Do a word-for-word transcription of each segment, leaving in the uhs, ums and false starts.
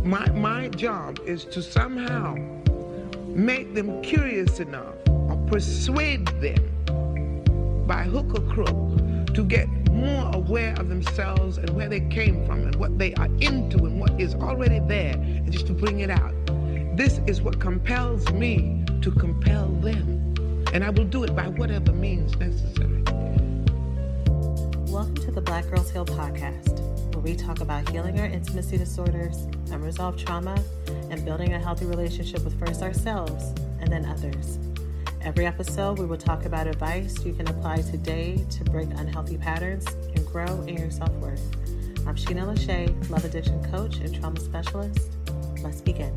my, my job is to somehow make them curious enough or persuade them by hook or crook to get more aware of themselves and where they came from and what they are into and what is already there, and just to bring it out. This is what compels me to compel them, and I will do it by whatever means necessary. Welcome to the Black Girls Heal podcast, where we talk about healing our intimacy disorders, unresolved trauma, and building a healthy relationship with first ourselves and then others. Every episode, we will talk about advice you can apply today to break unhealthy patterns and grow in your self-worth. I'm Sheena Lachey, love addiction coach and trauma specialist. Let's begin.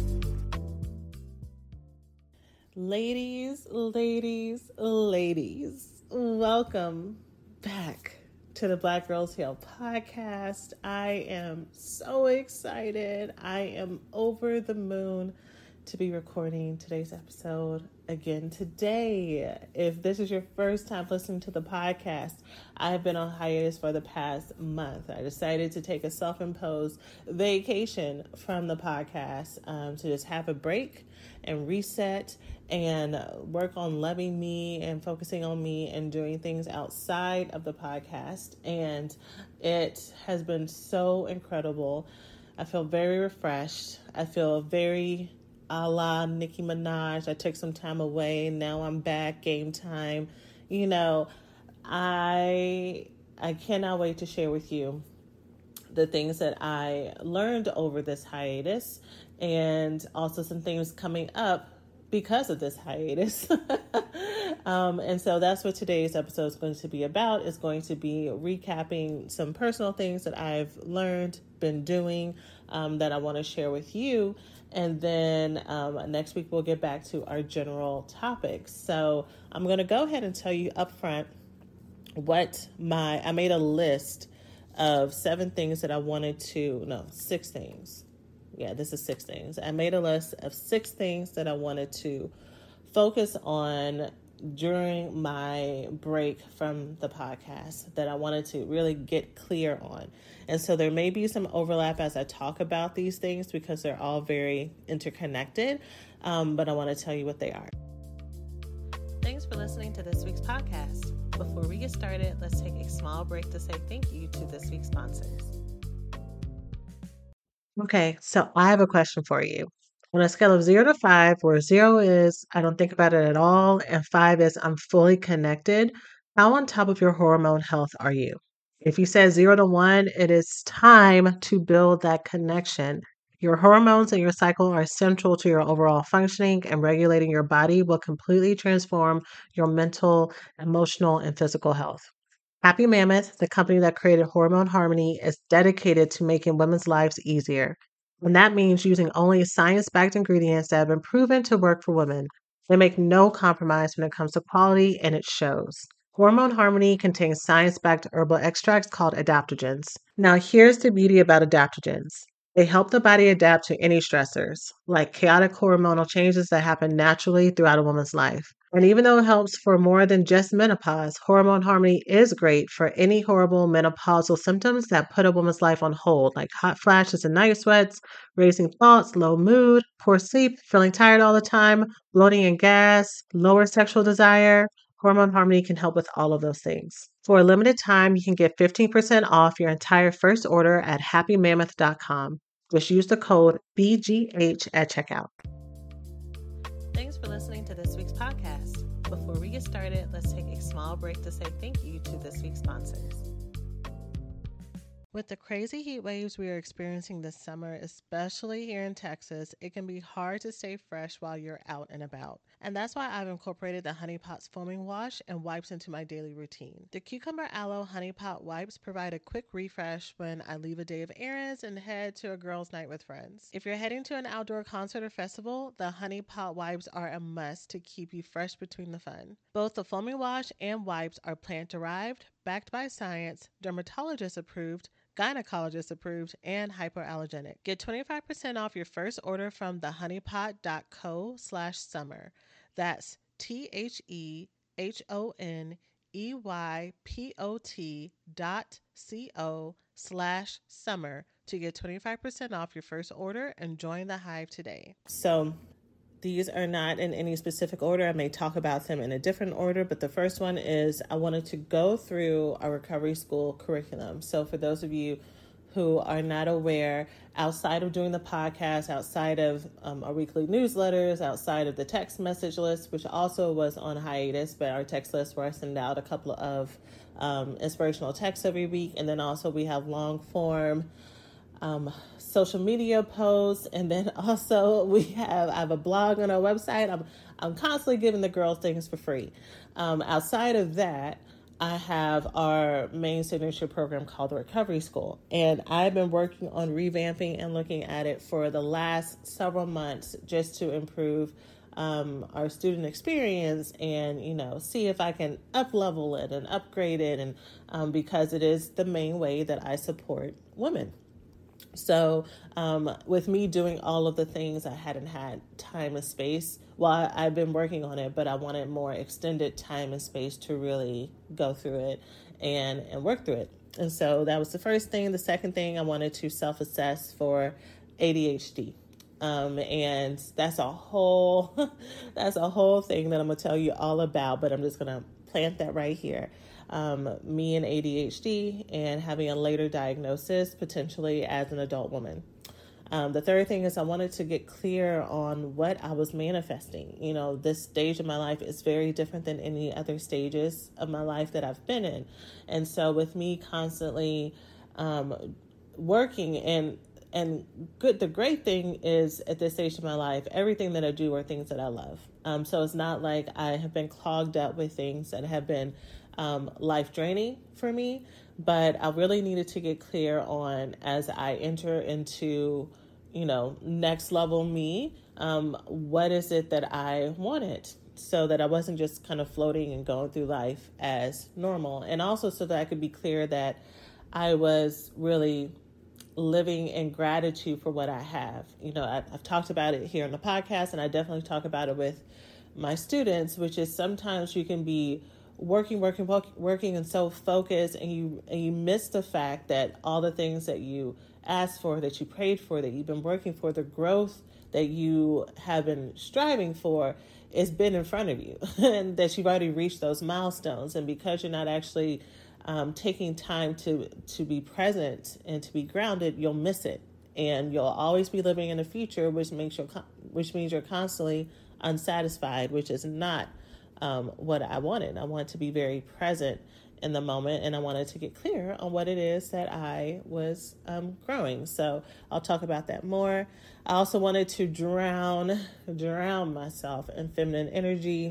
Ladies, ladies, ladies, welcome back to the Black Girls Heal podcast. I am so excited. I am over the moon to be recording today's episode again today. If this is your first time listening to the podcast, I have been on hiatus for the past month. I decided to take a self-imposed vacation from the podcast um, to just have a break and reset and work on loving me and focusing on me and doing things outside of the podcast. And it has been so incredible. I feel very refreshed. I feel very a la Nicki Minaj. I took some time away. Now I'm back. Game time. You know, I I cannot wait to share with you the things that I learned over this hiatus, and also some things coming up because of this hiatus. um, and so that's what today's episode is going to be about. It's going to be recapping some personal things that I've learned, been doing, um, that I want to share with you. And then um, next week, we'll get back to our general topics. So I'm going to go ahead and tell you up front what my, I made a list of seven things that I wanted to, no, six things. Yeah, this is six things. I made a list of six things that I wanted to focus on during my break from the podcast that I wanted to really get clear on. And so there may be some overlap as I talk about these things because they're all very interconnected, um, but I want to tell you what they are. Thanks for listening to this week's podcast. Before we get started, let's take a small break to say thank you to this week's sponsors. Okay, so I have a question for you. On a scale of zero to five, where zero is I don't think about it at all, and five is I'm fully connected, how on top of your hormone health are you? If you said zero to one, it is time to build that connection. Your hormones and your cycle are central to your overall functioning, and regulating your body will completely transform your mental, emotional, and physical health. Happy Mammoth, the company that created Hormone Harmony, is dedicated to making women's lives easier. And that means using only science-backed ingredients that have been proven to work for women. They make no compromise when it comes to quality, and it shows. Hormone Harmony contains science-backed herbal extracts called adaptogens. Now, here's the beauty about adaptogens. They help the body adapt to any stressors, like chaotic hormonal changes that happen naturally throughout a woman's life. And even though it helps for more than just menopause, Hormone Harmony is great for any horrible menopausal symptoms that put a woman's life on hold, like hot flashes and night sweats, racing thoughts, low mood, poor sleep, feeling tired all the time, bloating and gas, lower sexual desire. Hormone Harmony can help with all of those things. For a limited time, you can get fifteen percent off your entire first order at happy mammoth dot com. Just use the code B G H at checkout. Thanks for listening to this week's podcast. Before we get started, let's take a small break to say thank you to this week's sponsors. With the crazy heat waves we are experiencing this summer, especially here in Texas, it can be hard to stay fresh while you're out and about. And that's why I've incorporated the Honey Pot's foaming wash and wipes into my daily routine. The Cucumber Aloe Honey Pot wipes provide a quick refresh when I leave a day of errands and head to a girls' night with friends. If you're heading to an outdoor concert or festival, the Honey Pot wipes are a must to keep you fresh between the fun. Both the foaming wash and wipes are plant-derived, backed by science, dermatologist approved, gynecologist approved, and hypoallergenic. Get twenty-five percent off your first order from thehoneypot.co slash summer. That's T-H-E-H-O-N-E-Y-P-O-T dot C-O slash summer to get twenty-five percent off your first order and join the Hive today. So these are not in any specific order. I may talk about them in a different order, but the first one is I wanted to go through our recovery school curriculum. So for those of you who are not aware, outside of doing the podcast, outside of um, our weekly newsletters, outside of the text message list, which also was on hiatus, but our text list where I send out a couple of um, inspirational texts every week. And then also we have long form um, social media posts. And then also we have, I have a blog on our website. I'm, I'm constantly giving the girls things for free. Um, outside of that, I have our main signature program called the Recovery School, and I've been working on revamping and looking at it for the last several months just to improve um, our student experience and, you know, see if I can up level it and upgrade it, and um, because it is the main way that I support women. So um, with me doing all of the things, I hadn't had time and space. Well, I've been working on it, but I wanted more extended time and space to really go through it and, and work through it. And so that was the first thing. The second thing, I wanted to self-assess for A D H D. Um, and that's a whole, that's a whole thing that I'm going to tell you all about, but I'm just going to plant that right here. Um, me and A D H D and having a later diagnosis, potentially as an adult woman. Um, the third thing is I wanted to get clear on what I was manifesting. You know, this stage of my life is very different than any other stages of my life that I've been in. And so with me constantly um, working and And good. The great thing is at this stage of my life, everything that I do are things that I love. Um, so it's not like I have been clogged up with things that have been um, life draining for me. But I really needed to get clear on, as I enter into, you know, next level me, um, what is it that I wanted, so that I wasn't just kind of floating and going through life as normal. And also so that I could be clear that I was really living in gratitude for what I have. You know, I, I've talked about it here on the podcast, and I definitely talk about it with my students, which is sometimes you can be working, working, working, and so focused, and you and you miss the fact that all the things that you asked for, that you prayed for, that you've been working for, the growth that you have been striving for, has been in front of you, and that you've already reached those milestones. And because you're not actually Um, taking time to to be present and to be grounded, you'll miss it, and you'll always be living in the future, which makes you which means you're constantly unsatisfied, which is not um, what I wanted. I wanted to be very present in the moment, and I wanted to get clear on what it is that I was um, growing. So I'll talk about that more. I also wanted to drown drown myself in feminine energy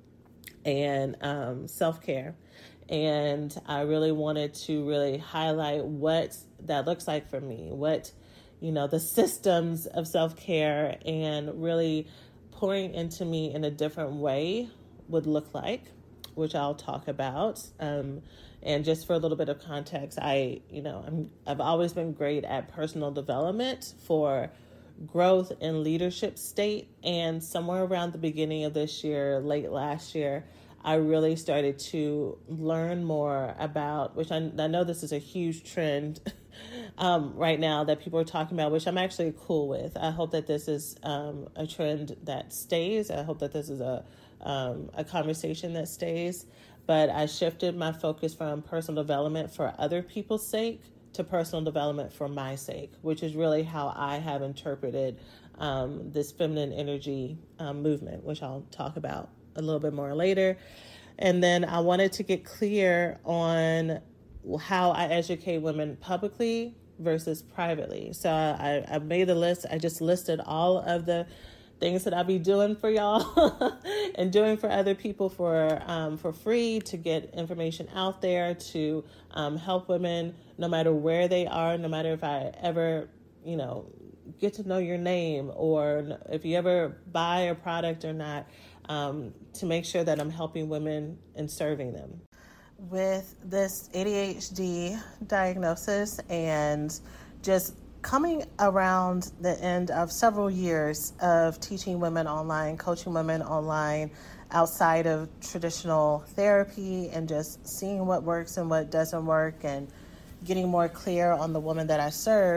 and um, self-care. And I really wanted to really highlight what that looks like for me, what, you know, the systems of self-care and really pouring into me in a different way would look like, which I'll talk about. Um, and just for a little bit of context, I, you know, I'm, I've always been great at personal development for growth and leadership state. And somewhere around the beginning of this year, late last year, I really started to learn more about, which I, I know this is a huge trend um, right now that people are talking about, which I'm actually cool with. I hope that this is um, a trend that stays. I hope that this is a um, a conversation that stays. But I shifted my focus from personal development for other people's sake to personal development for my sake, which is really how I have interpreted um, this feminine energy um, movement, which I'll talk about a little bit more later. And then I wanted to get clear on how I educate women publicly versus privately. So I, I made a list. I just listed all of the things that I'll be doing for y'all and doing for other people for um, for free, to get information out there, to um, help women no matter where they are, no matter if I ever, you know, get to know your name or if you ever buy a product or not. Um, to make sure that I'm helping women and serving them. With this A D H D diagnosis and just coming around the end of several years of teaching women online, coaching women online outside of traditional therapy, and just seeing what works and what doesn't work, and getting more clear on the woman that I serve,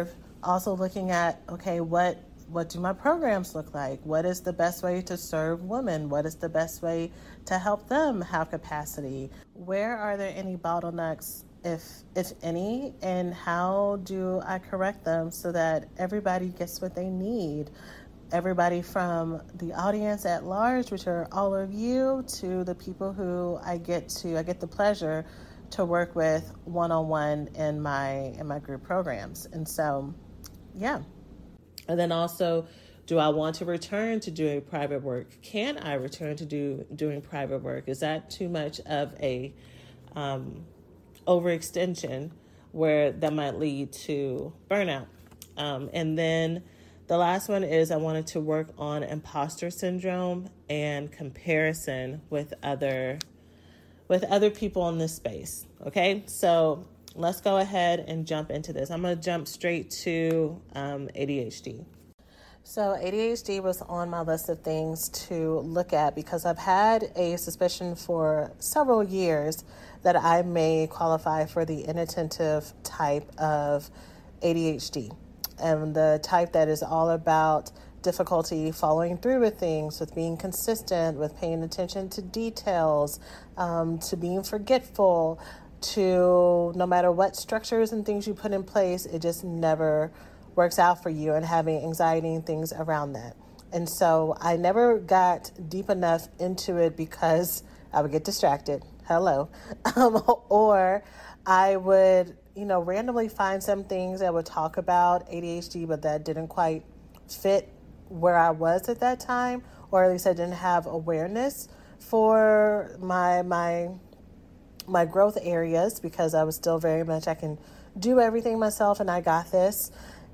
also looking at, okay, what what do my programs look like? What is the best way to serve women? What is the best way to help them have capacity? Where are there any bottlenecks, if if any, and how do I correct them so that everybody gets what they need? Everybody from the audience at large, which are all of you, to the people who I get to I get the pleasure to work with one-on-one in my in my group programs. And so, yeah. And then also, do I want to return to doing private work? Can I return to do doing private work? Is that too much of a um, overextension where that might lead to burnout? Um, and then the last one is I wanted to work on imposter syndrome and comparison with other with other people in this space. Okay, so let's go ahead and jump into this. I'm going to jump straight to um, A D H D. So A D H D was on my list of things to look at because I've had a suspicion for several years that I may qualify for the inattentive type of A D H D, and the type that is all about difficulty following through with things, with being consistent, with paying attention to details, um, to being forgetful, to no matter what structures and things you put in place, it just never works out for you, and having anxiety and things around that. And so I never got deep enough into it because I would get distracted. Hello. Um, or I would, you know, randomly find some things that would talk about A D H D, but that didn't quite fit where I was at that time, or at least I didn't have awareness for my my my growth areas, because I was still very much, I can do everything myself and I got this.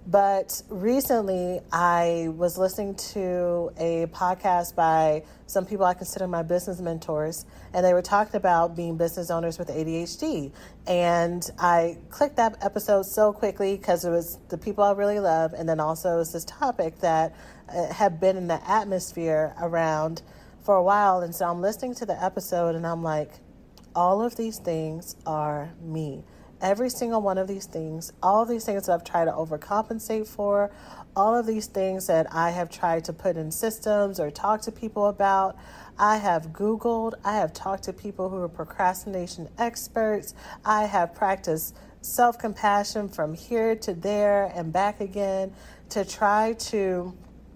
But recently I was listening to a podcast by some people I consider my business mentors, and they were talking about being business owners with A D H D. And I clicked that episode so quickly because it was the people I really love, and then also it's this topic that uh, had been in the atmosphere around for a while. And so I'm listening to the episode and I'm like, all of these things are me. Every single one of these things, all of these things that I've tried to overcompensate for, all of these things that I have tried to put in systems or talk to people about, I have Googled, I have talked to people who are procrastination experts, I have practiced self-compassion from here to there and back again to try to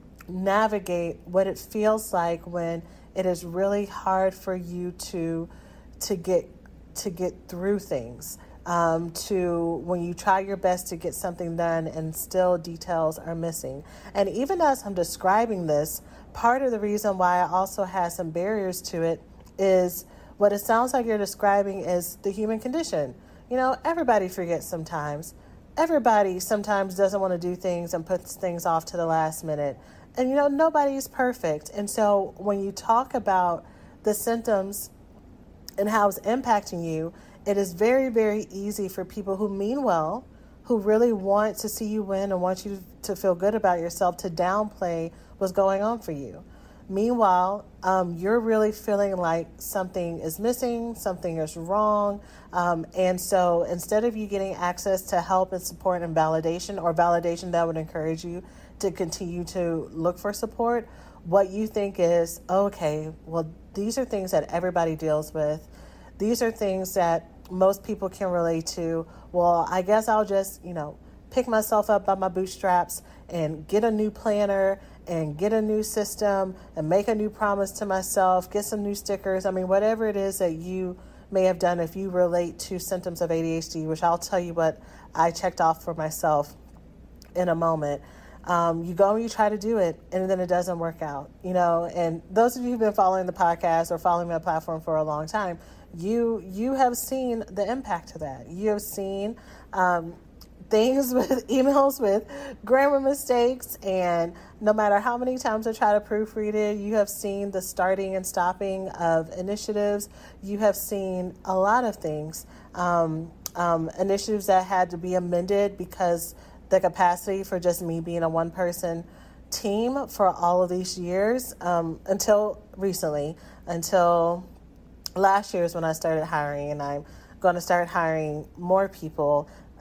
navigate what it feels like when it is really hard for you to to get to get through things. Um, to when you try your best to get something done and still details are missing. And even as I'm describing this, part of the reason why I also have some barriers to it is what it sounds like you're describing is the human condition. You know, everybody forgets sometimes. Everybody sometimes doesn't want to do things and puts things off to the last minute. And, you know, nobody's perfect. And so when you talk about the symptoms and how it's impacting you, it is very, very easy for people who mean well, who really want to see you win and want you to feel good about yourself, to downplay what's going on for you. Meanwhile, um, you're really feeling like something is missing, something is wrong. Um, and so instead of you getting access to help and support and validation, or validation that would encourage you to continue to look for support, what you think is, okay, well, these are things that everybody deals with. These are things that most people can relate to. Well, I guess I'll just, you know, pick myself up by my bootstraps and get a new planner and get a new system and make a new promise to myself, get some new stickers. I mean, whatever it is that you may have done, if you relate to symptoms of A D H D, which I'll tell you what I checked off for myself in a moment. Um, you go and you try to do it, and then it doesn't work out, you know. And those of you who've been following the podcast or following my platform for a long time, you you have seen the impact of that. You have seen um, things with emails with grammar mistakes, and no matter how many times I try to proofread it, you have seen the starting and stopping of initiatives. You have seen a lot of things, um, um, initiatives that had to be amended because the capacity for just me being a one-person team for all of these years, um, until recently, until last year is when I started hiring, and I'm going to start hiring more people.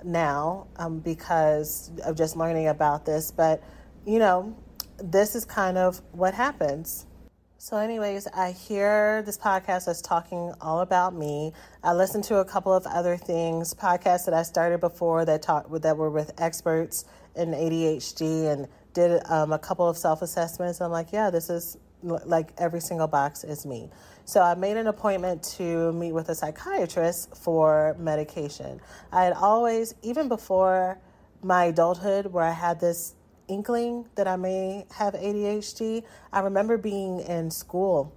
now um, because of just learning about this. But, you know, this is kind of what happens. So anyways, I hear this podcast that's talking all about me. I listened to a couple of other things, podcasts that I started before that talk that were with experts in A D H D, and did um, a couple of self-assessments. I'm like, yeah, this is like every single box is me. So I made an appointment to meet with a psychiatrist for medication. I had always, even before my adulthood, where I had this inkling that I may have A D H D, I remember being in school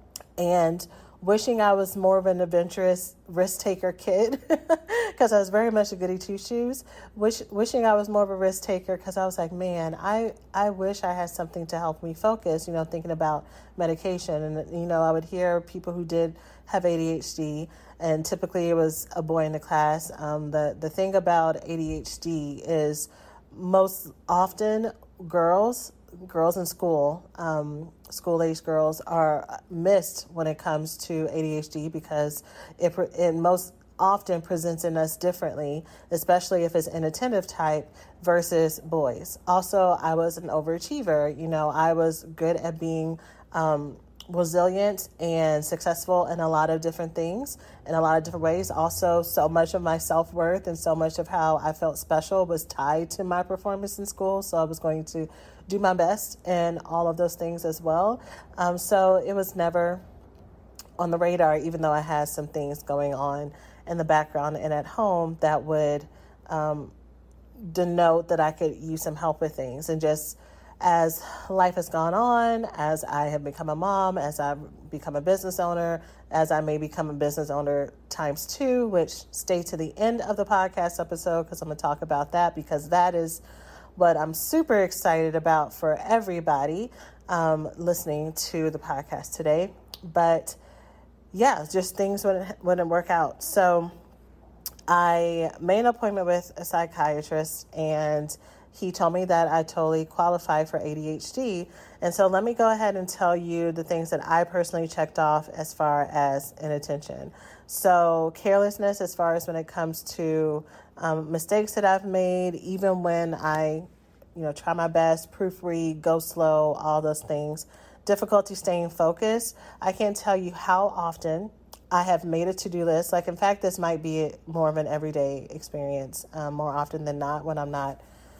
and wishing I was more of an adventurous risk-taker kid because I was very much a goody two-shoes. Wish, wishing I was more of a risk-taker because I was like, man, I, I wish I had something to help me focus, you know, thinking about medication. And, you know, I would hear people who did have A D H D, and typically it was a boy in the class. Um, the, the thing about A D H D is most often girls, girls in school, um, school-age girls are missed when it comes to A D H D because it, it most often presents in us differently, especially if it's inattentive type versus boys. Also, I was an overachiever. You know, I was good at being um, resilient and successful in a lot of different things, in a lot of different ways. Also, so much of my self-worth and so much of how I felt special was tied to my performance in school. So I was going to do my best in all of those things as well. Um, so it was never on the radar, even though I had some things going on in the background and at home that would um, denote that I could use some help with things. And just as life has gone on, as I have become a mom, as I've become a business owner, as I may become a business owner times two, which stay to the end of the podcast episode because I'm going to talk about that, because that is what I'm super excited about for everybody um, listening to the podcast today. But yeah, just things wouldn't, wouldn't work out. So I made an appointment with a psychiatrist, and he told me that I totally qualify for A D H D. And so let me go ahead and tell you the things that I personally checked off as far as inattention. So carelessness, as far as when it comes to um, mistakes that I've made, even when I, you know, try my best, proofread, go slow, all those things. Difficulty staying focused. I can't tell you how often I have made a to-do list. Like, in fact, this might be more of an everyday experience, um, more often than not when I'm not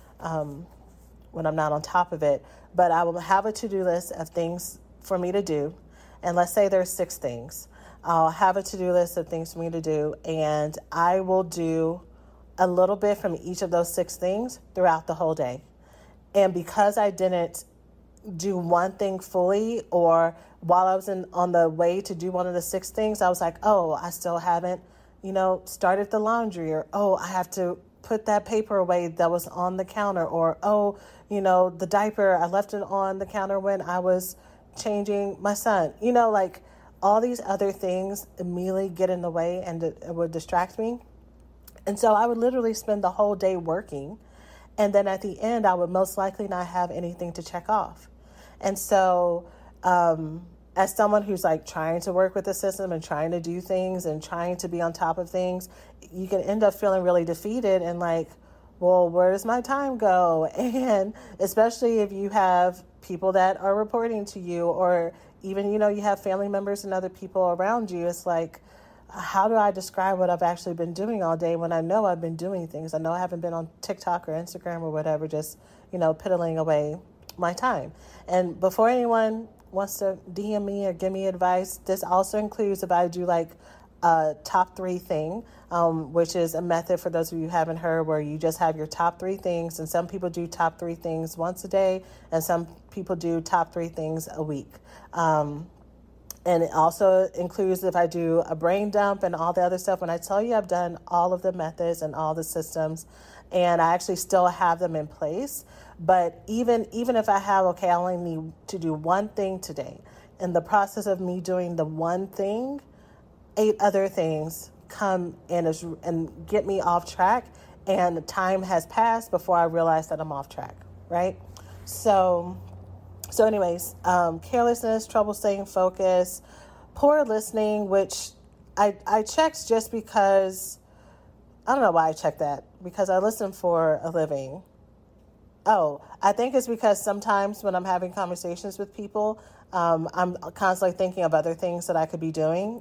Um, when I'm not on top of it. But I will have a to-do list of things for me to do. And let's say there's six things. I'll have a to-do list of things for me to do, and I will do a little bit from each of those six things throughout the whole day. And because I didn't do one thing fully, or while I was in, on the way to do one of the six things, I was like, oh, I still haven't, you know, started the laundry, or, oh, I have to put that paper away that was on the counter, or, oh, you know, the diaper, I left it on the counter when I was changing my son. You know, like all these other things immediately get in the way and it, it would distract me. And so I would literally spend the whole day working. And then at the end, I would most likely not have anything to check off. And so um, as someone who's like trying to work with the system and trying to do things and trying to be on top of things, you can end up feeling really defeated and like, well, where does my time go? And especially if you have people that are reporting to you, or even, you know, you have family members and other people around you, it's like, how do I describe what I've actually been doing all day when I know I've been doing things? I know I haven't been on TikTok or Instagram or whatever, just, you know, piddling away my time. And before anyone wants to D M me or give me advice, this also includes if I do like a top three thing, um, which is a method for those of you who haven't heard, where you just have your top three things. And some people do top three things once a day, and some people do top three things a week. Um, And it also includes if I do a brain dump and all the other stuff. When I tell you I've done all of the methods and all the systems, and I actually still have them in place. But even even if I have, okay, I only need to do one thing today. In the process of me doing the one thing, eight other things come in as, and get me off track. And time has passed before I realize that I'm off track, right? So... So anyways, um, carelessness, trouble staying focused, poor listening, which I, I checked just because, I don't know why I checked that, because I listen for a living. Oh, I think it's because sometimes when I'm having conversations with people, um, I'm constantly thinking of other things that I could be doing.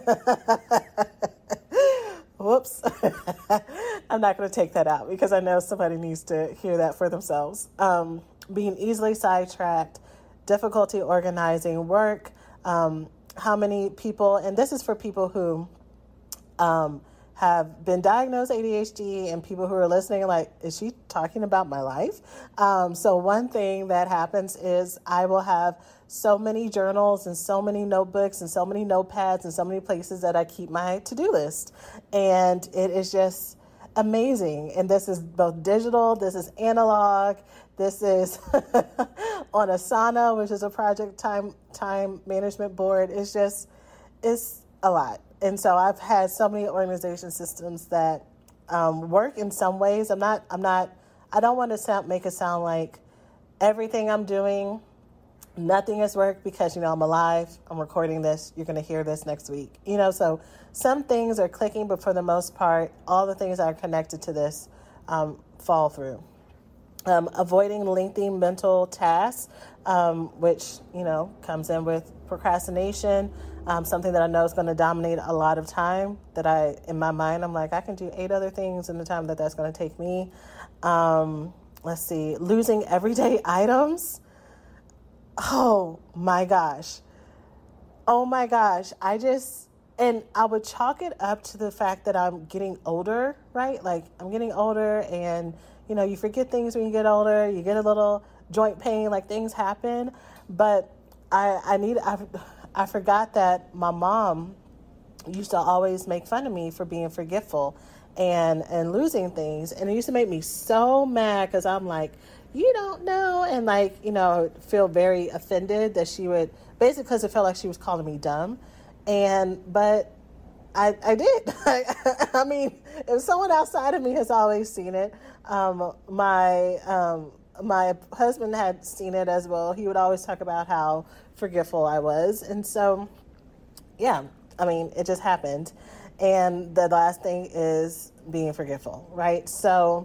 Whoops. I'm not going to take that out because I know somebody needs to hear that for themselves. Um, being easily sidetracked, difficulty organizing work, um, how many people, and this is for people who um, have been diagnosed A D H D and people who are listening like, is she talking about my life? Um, so one thing that happens is I will have so many journals and so many notebooks and so many notepads and so many places that I keep my to-do list. And it is just amazing. And this is both digital, this is analog, this is on Asana, which is a project time time management board. It's just, it's a lot. And so I've had so many organization systems that um, work in some ways. I'm not, I'm not, I don't want to sound, make it sound like everything I'm doing, nothing has worked because, you know, I'm alive, I'm recording this, you're going to hear this next week. You know, so some things are clicking, but for the most part, all the things that are connected to this um, fall through. Um, avoiding lengthy mental tasks, um, which, you know, comes in with procrastination, um, something that I know is going to dominate a lot of time that I, in my mind, I'm like, I can do eight other things in the time that that's going to take me. Um, let's see, losing everyday items. Oh my gosh. Oh my gosh. I just, and I would chalk it up to the fact that I'm getting older, right? Like I'm getting older and, you know, you forget things when you get older, you get a little joint pain, like things happen. But I, I need, I, I forgot that my mom used to always make fun of me for being forgetful and, and losing things. And it used to make me so mad because I'm like, you don't know. And like, you know, feel very offended that she would, basically because it felt like she was calling me dumb. And, but I, I did. I, I mean, if someone outside of me has always seen it, um, my, um, my husband had seen it as well. He would always talk about how forgetful I was. And so, yeah, I mean, it just happened. And the last thing is being forgetful, right? So,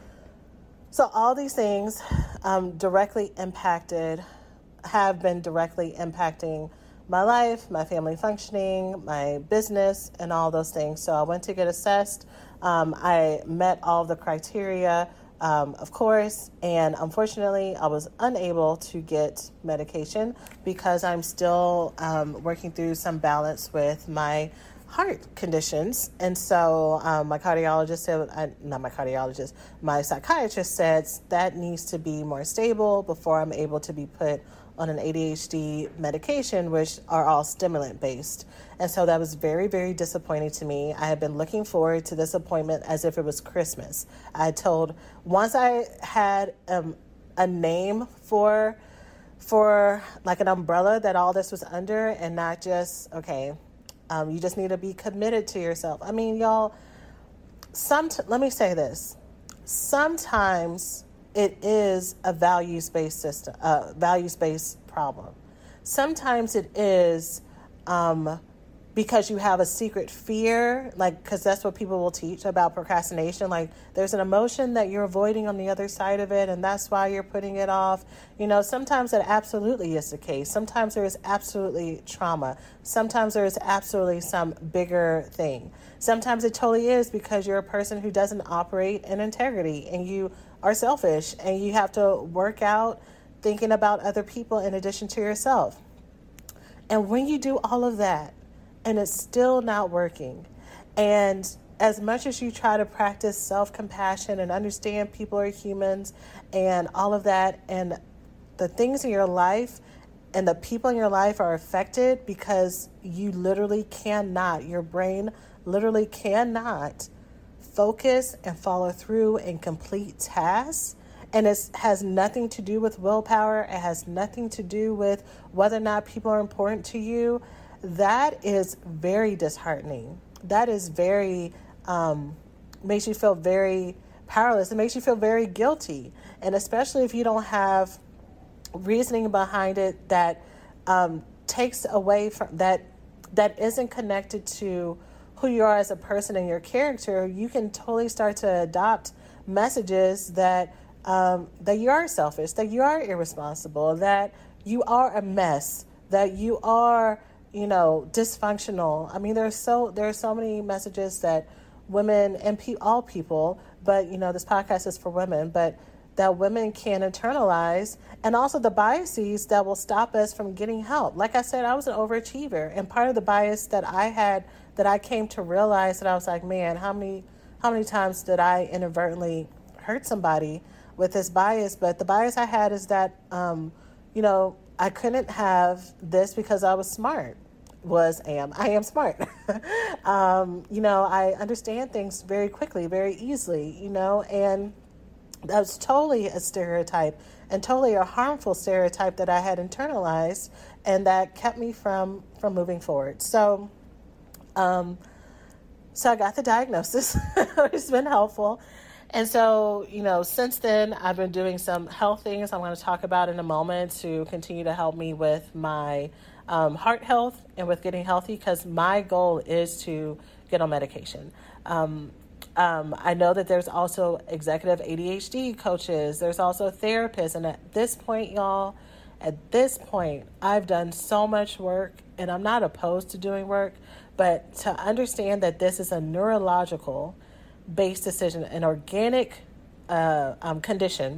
so all these things um, directly impacted, have been directly impacting my life, my family functioning, my business, and all those things. So I went to get assessed. Um, I met all the criteria, um, of course, and unfortunately, I was unable to get medication because I'm still um, working through some balance with my heart conditions. And so um, my cardiologist said, I, not my cardiologist, my psychiatrist said that needs to be more stable before I'm able to be put on an A D H D medication, which are all stimulant based. And so that was very, very disappointing to me. I had been looking forward to this appointment as if it was Christmas. I told, once I had um, a name for, for like an umbrella that all this was under and not just, okay, um, you just need to be committed to yourself. I mean, y'all, some, let me say this. Sometimes it is a values-based system, uh, values-based problem. Sometimes it is um, because you have a secret fear, like, because that's what people will teach about procrastination. Like, there's an emotion that you're avoiding on the other side of it, and that's why you're putting it off. You know, sometimes it absolutely is the case. Sometimes there is absolutely trauma. Sometimes there is absolutely some bigger thing. Sometimes it totally is because you're a person who doesn't operate in integrity, and you are selfish, and you have to work out thinking about other people in addition to yourself. And when you do all of that and it's still not working, and as much as you try to practice self-compassion and understand people are humans and all of that, and the things in your life and the people in your life are affected because you literally cannot, your brain literally cannot focus and follow through and complete tasks. And it has nothing to do with willpower. It has nothing to do with whether or not people are important to you. That is very disheartening. That is very, um, makes you feel very powerless. It makes you feel very guilty. And especially if you don't have reasoning behind it that um, takes away from, that, that isn't connected to who you are as a person and your character, you can totally start to adopt messages that um, that you are selfish, that you are irresponsible, that you are a mess, that you are, you know, dysfunctional. I mean, there's so there are so many messages that women and pe- all people, but you know, this podcast is for women, but that women can internalize, and also the biases that will stop us from getting help. Like I said, I was an overachiever, and part of the bias that I had, that I came to realize, that I was like, man, how many how many times did I inadvertently hurt somebody with this bias? But the bias I had is that, um, you know, I couldn't have this because I was smart. Was, am, I am smart. um, you know, I understand things very quickly, very easily, you know, and that was totally a stereotype, and totally a harmful stereotype that I had internalized, and that kept me from, from moving forward. So, um, so I got the diagnosis. It's been helpful. And so, you know, since then, I've been doing some health things I'm going to talk about in a moment to continue to help me with my um, heart health and with getting healthy, because my goal is to get on medication. Um, um, I know that there's also executive A D H D coaches. There's also therapists. And at this point, y'all, at this point, I've done so much work, and I'm not opposed to doing work, but to understand that this is a neurological based decision, an organic uh, um, condition,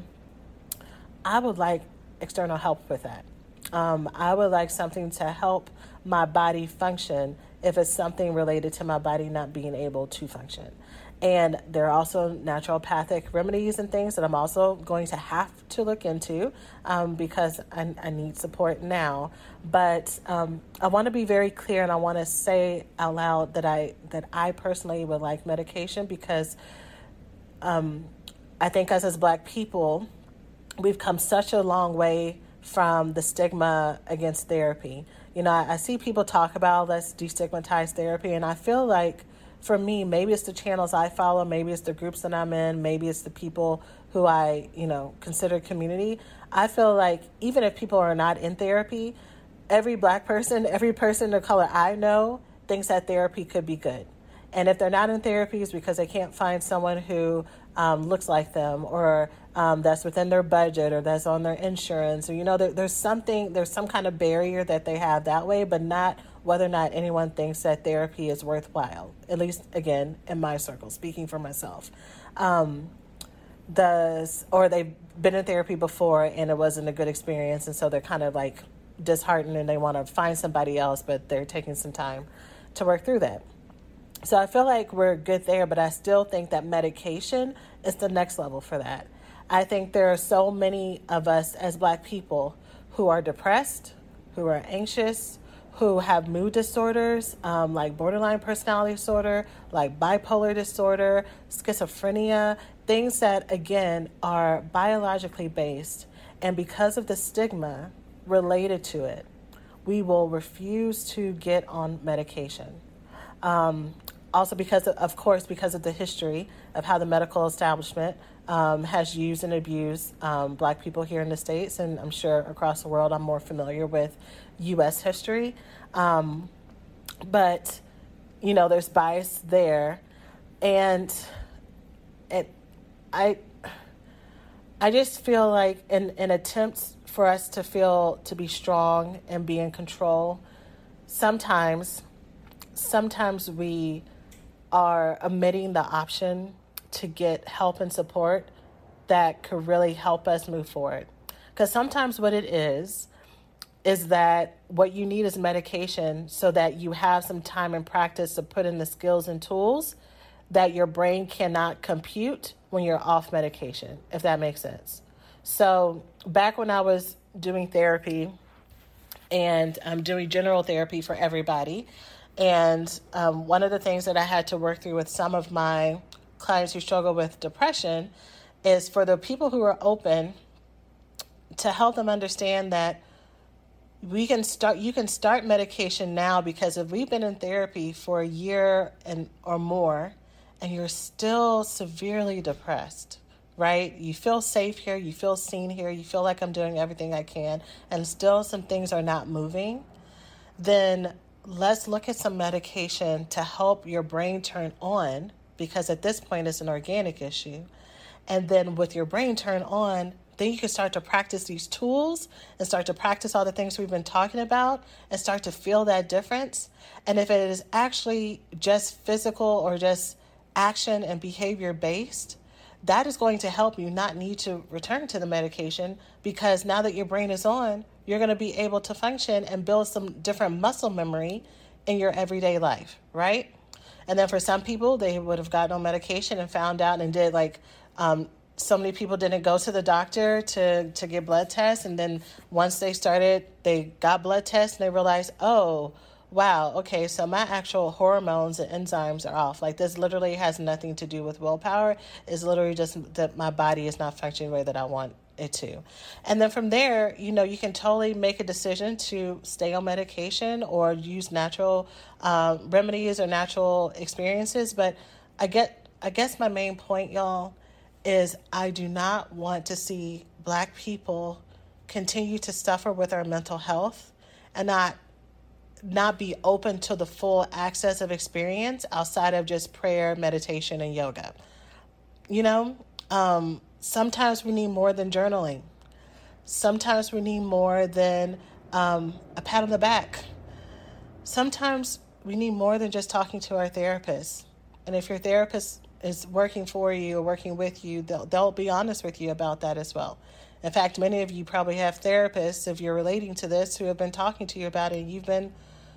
I would like external help with that. Um, I would like something to help my body function if it's something related to my body not being able to function. And there are also naturopathic remedies and things that I'm also going to have to look into um, because I, I need support now. But um, I want to be very clear, and I want to say out loud that I that I personally would like medication, because um, I think us as Black people, we've come such a long way from the stigma against therapy. You know, I, I see people talk about let's destigmatize therapy, and I feel like, for me, maybe it's the channels I follow, maybe it's the groups that I'm in, maybe it's the people who I, you know, consider community. I feel like even if people are not in therapy, every Black person, every person of color I know thinks that therapy could be good. And if they're not in therapy, it's because they can't find someone who um, looks like them, or um, that's within their budget, or that's on their insurance, or, you know, there, there's something, there's some kind of barrier that they have that way, but not whether or not anyone thinks that therapy is worthwhile, at least, again, in my circle, speaking for myself. Um, does, or they've been in therapy before and it wasn't a good experience, and so they're kind of like disheartened and they want to find somebody else, but they're taking some time to work through that. So I feel like we're good there, but I still think that medication is the next level for that. I think there are so many of us as Black people who are depressed, who are anxious, who have mood disorders, um, like borderline personality disorder, like bipolar disorder, schizophrenia, things that, again, are biologically based. And because of the stigma related to it, we will refuse to get on medication. Um, also because, of, of course, because of the history of how the medical establishment um, has used and abused um, Black people here in the States, and I'm sure across the world I'm more familiar with U S history. Um, but, you know, there's bias there. And it, I, I just feel like in, in attempts for us to feel, to be strong and be in control, sometimes, sometimes we are omitting the option to get help and support that could really help us move forward. Because sometimes what it is, is that what you need is medication so that you have some time and practice to put in the skills and tools that your brain cannot compute when you're off medication, if that makes sense. So back when I was doing therapy, and I'm doing general therapy for everybody, and um, one of the things that I had to work through with some of my clients who struggle with depression is for the people who are open, to help them understand that we can start, you can start medication now, because if we've been in therapy for a year and or more, and you're still severely depressed, right? You feel safe here, you feel seen here, you feel like I'm doing everything I can, and still some things are not moving, then let's look at some medication to help your brain turn on, because at this point it's an organic issue. And then with your brain turn on, then you can start to practice these tools and start to practice all the things we've been talking about and start to feel that difference. And if it is actually just physical or just action and behavior based, that is going to help you not need to return to the medication, because now that your brain is on, you're going to be able to function and build some different muscle memory in your everyday life, right? And then for some people, they would have gotten on medication and found out and did like, um, so many people didn't go to the doctor to, to get blood tests. And then once they started, they got blood tests and they realized, oh, wow, okay, so my actual hormones and enzymes are off. Like, this literally has nothing to do with willpower. It's literally just that my body is not functioning the way that I want it to. And then from there, you know, you can totally make a decision to stay on medication or use natural uh, remedies or natural experiences. But I get, I guess my main point, y'all, is I do not want to see Black people continue to suffer with our mental health and not not be open to the full access of experience outside of just prayer, meditation, and yoga. You know, um, sometimes we need more than journaling. Sometimes we need more than um, a pat on the back. Sometimes we need more than just talking to our therapist. And if your therapist is working for you or working with you, they'll, they'll be honest with you about that as well. In fact, many of you probably have therapists, if you're relating to this, who have been talking to you about it and you've been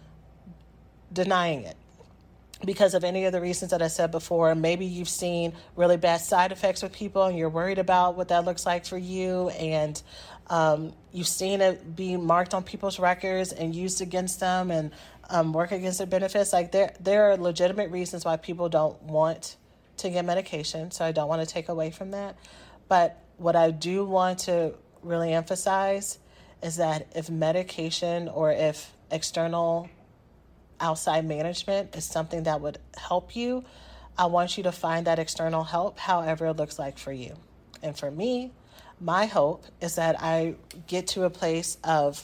denying it because of any of the reasons that I said before. Maybe you've seen really bad side effects with people and you're worried about what that looks like for you. And um, you've seen it be marked on people's records and used against them and um, work against their benefits. Like there, there are legitimate reasons why people don't want to get medication. So I don't want to take away from that. But what I do want to really emphasize is that if medication or if external outside management is something that would help you, I want you to find that external help, however it looks like for you. And for me, my hope is that I get to a place of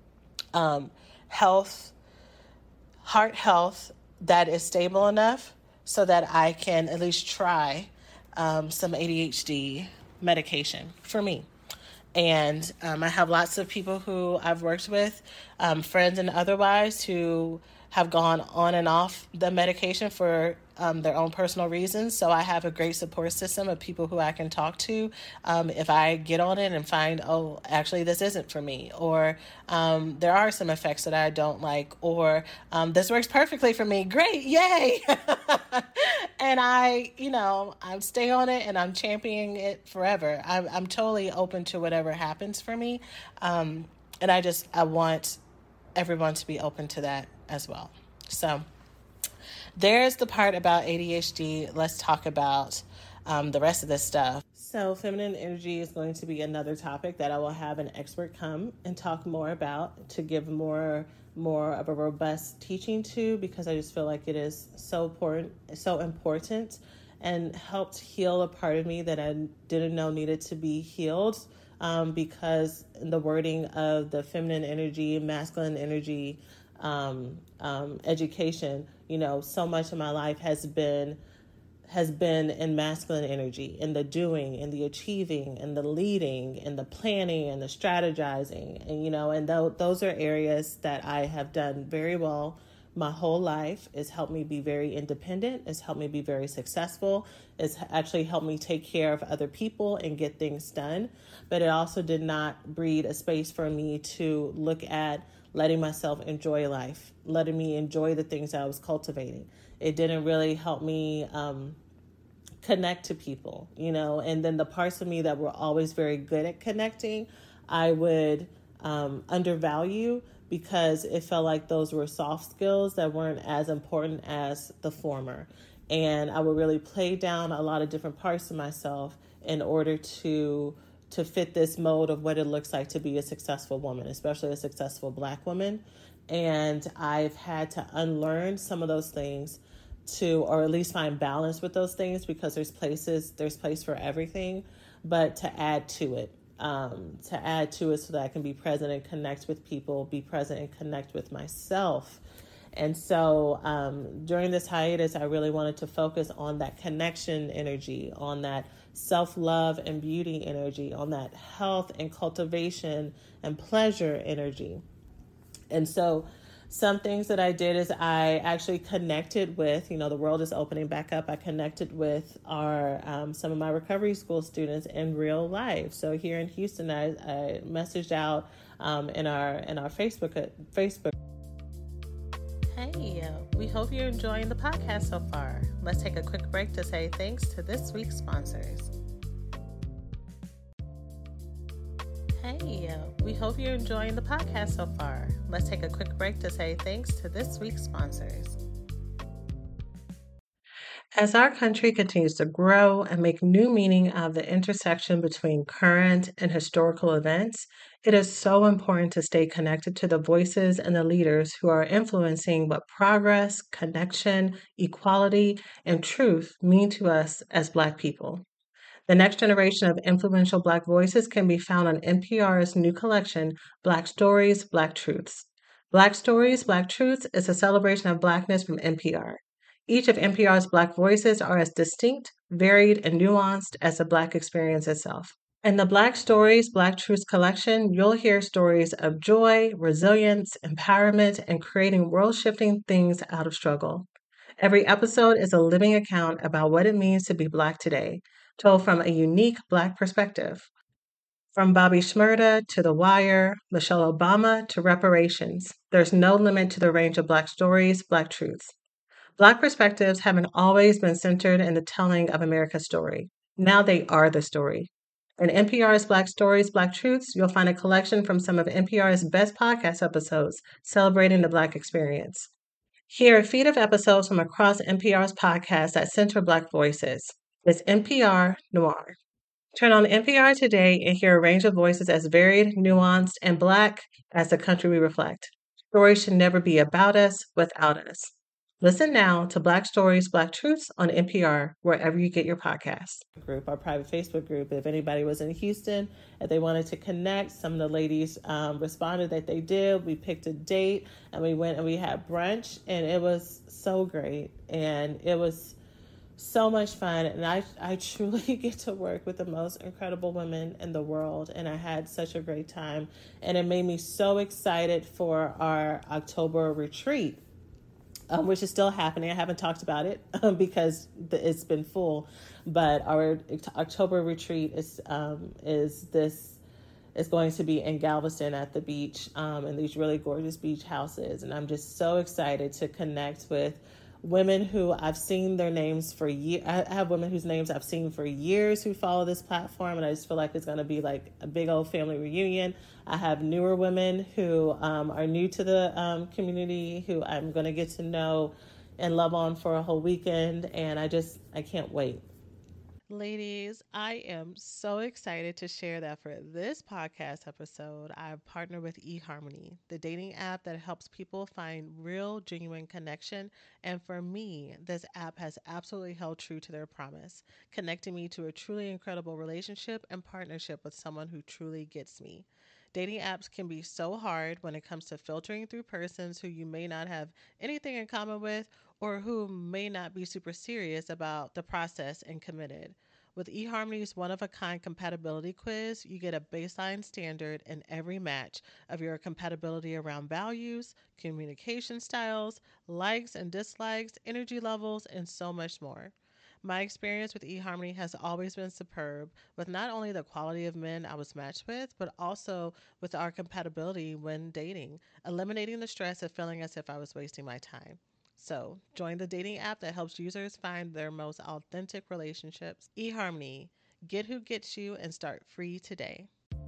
um, health, heart health that is stable enough so that I can at least try um, some A D H D medication for me. And um, I have lots of people who I've worked with, um, friends and otherwise, who have gone on and off the medication for um, their own personal reasons. So I have a great support system of people who I can talk to um, if I get on it and find, oh, actually, this isn't for me. Or um, there are some effects that I don't like. Or um, this works perfectly for me. Great. Yay. And I, you know, I stay on it and I'm championing it forever. I'm, I'm totally open to whatever happens for me. Um, and I just, I want everyone to be open to that as well. So there's the part about A D H D. Let's talk about um, the rest of this stuff. So feminine energy is going to be another topic that I will have an expert come and talk more about to give more more of a robust teaching to, because I just feel like it is so important, so important, and helped heal a part of me that I didn't know needed to be healed. Um, because in the wording of the feminine energy, masculine energy, um, um, education, you know, so much of my life has been has been in masculine energy, in the doing, in the achieving, in the leading, in the planning, and the strategizing, and you know, and th- those are areas that I have done very well my whole life. It's helped me be very independent. It's helped me be very successful. It's actually helped me take care of other people and get things done. But it also did not breed a space for me to look at letting myself enjoy life, letting me enjoy the things I was cultivating. It didn't really help me um, connect to people, you know, and then the parts of me that were always very good at connecting, I would um, undervalue, because it felt like those were soft skills that weren't as important as the former. And I would really play down a lot of different parts of myself in order to to fit this mode of what it looks like to be a successful woman, especially a successful Black woman. And I've had to unlearn some of those things to, or at least find balance with those things, because there's places, there's place for everything, but to add to it. Um, to add to it so that I can be present and connect with people, be present and connect with myself. And so um, during this hiatus, I really wanted to focus on that connection energy, on that self-love and beauty energy, on that health and cultivation and pleasure energy. And so some things that I did is I actually connected with, you know, the world is opening back up. I connected with our um, some of my recovery school students in real life. So here in Houston, I, I messaged out um, in our in our Facebook Facebook. Hey, we hope you're enjoying the podcast so far. Let's take a quick break to say thanks to this week's sponsors. Hey, we hope you're enjoying the podcast so far. Let's take a quick break to say thanks to this week's sponsors. As our country continues to grow and make new meaning of the intersection between current and historical events, it is so important to stay connected to the voices and the leaders who are influencing what progress, connection, equality, and truth mean to us as Black people. The next generation of influential Black voices can be found on N P R's new collection, Black Stories, Black Truths. Black Stories, Black Truths is a celebration of Blackness from N P R. Each of N P R's Black voices are as distinct, varied, and nuanced as the Black experience itself. In the Black Stories, Black Truths collection, you'll hear stories of joy, resilience, empowerment, and creating world-shifting things out of struggle. Every episode is a living account about what it means to be Black today, told from a unique Black perspective. From Bobby Shmurda to The Wire, Michelle Obama to reparations, there's no limit to the range of Black stories, Black truths. Black perspectives haven't always been centered in the telling of America's story. Now they are the story. In N P R's Black Stories, Black Truths, you'll find a collection from some of N P R's best podcast episodes celebrating the Black experience. Here are a feed of episodes from across N P R's podcasts that center Black voices. It's N P R Noir. Turn on N P R today and hear a range of voices as varied, nuanced, and Black as the country we reflect. Stories should never be about us, without us. Listen now to Black Stories, Black Truths on N P R, wherever you get your podcasts. Group, our private Facebook group. If anybody was in Houston and they wanted to connect, some of the ladies um, responded that they did. We picked a date and we went and we had brunch, and it was so great. And it was so much fun, and I I truly get to work with the most incredible women in the world, and I had such a great time, and it made me so excited for our October retreat, um, which is still happening. I haven't talked about it um, because the, it's been full, but our October retreat is um, is this is going to be in Galveston at the beach, um, in these really gorgeous beach houses, and I'm just so excited to connect with women who I've seen their names for years. I have women whose names I've seen for years who follow this platform, and I just feel like it's going to be like a big old family reunion. I have newer women who um, are new to the um, community who I'm going to get to know and love on for a whole weekend, and I just, I can't wait. Ladies, I am so excited to share that for this podcast episode, I've partnered with eHarmony, the dating app that helps people find real, genuine connection. And for me, this app has absolutely held true to their promise, connecting me to a truly incredible relationship and partnership with someone who truly gets me. Dating apps can be so hard when it comes to filtering through persons who you may not have anything in common with or who may not be super serious about the process and committed. With eHarmony's one-of-a-kind compatibility quiz, you get a baseline standard in every match of your compatibility around values, communication styles, likes and dislikes, energy levels, and so much more. My experience with eHarmony has always been superb, with not only the quality of men I was matched with, but also with our compatibility when dating, eliminating the stress of feeling as if I was wasting my time. So, join the dating app that helps users find their most authentic relationships. eHarmony, get who gets you and start free today.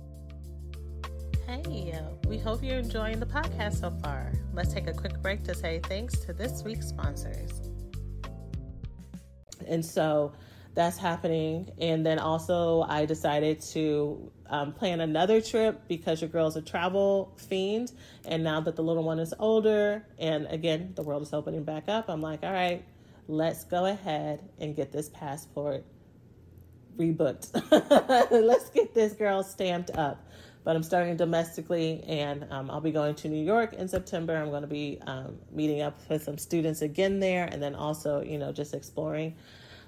Hey, we hope you're enjoying the podcast so far. Let's take a quick break to say thanks to this week's sponsors. And so that's happening. And then also I decided to um, plan another trip because your girl's a travel fiend. And now that the little one is older and again, the world is opening back up, I'm like, all right, let's go ahead and get this passport rebooked. Let's get this girl stamped up but I'm starting domestically, and um, I'll be going to New York in September. I'm going to be um, meeting up with some students again there, and then also, you know, just exploring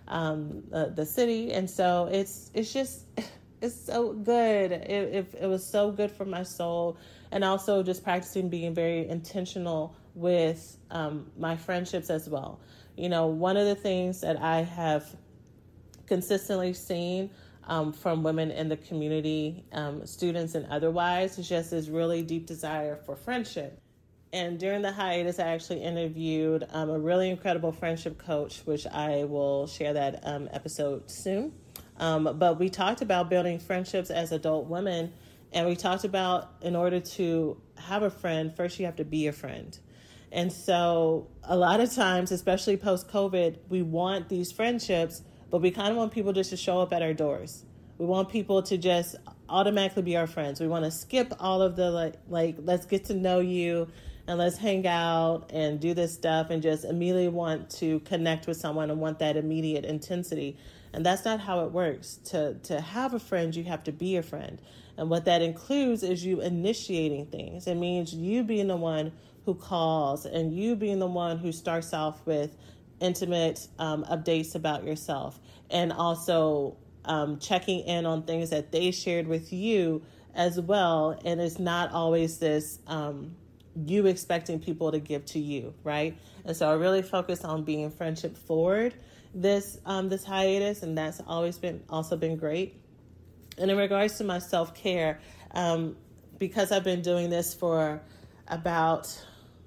um, uh, the city. And so it's it's just it's so good. It, it it was so good for my soul, and also just practicing being very intentional with um, my friendships as well. You know, one of the things that I have consistently seen um, from women in the community, um, students and otherwise, is just this really deep desire for friendship. And during the hiatus, I actually interviewed um, a really incredible friendship coach, which I will share that um, episode soon. Um, but we talked about building friendships as adult women, and we talked about, in order to have a friend, first you have to be a friend. And so a lot of times, especially post-COVID, we want these friendships, but we kind of want people just to show up at our doors. We want people to just automatically be our friends. We want to skip all of the, like, like let's get to know you and let's hang out and do this stuff, and just immediately want to connect with someone and want that immediate intensity. And that's not how it works. To, to have a friend, you have to be a friend. And what that includes is you initiating things. It means you being the one who calls, and you being the one who starts off with intimate um, updates about yourself, and also um, checking in on things that they shared with you as well. And it's not always this um, you expecting people to give to you, right? And so I really focused on being friendship forward this um, this hiatus, and that's always been also been great. And in regards to my self-care, um, because I've been doing this for about,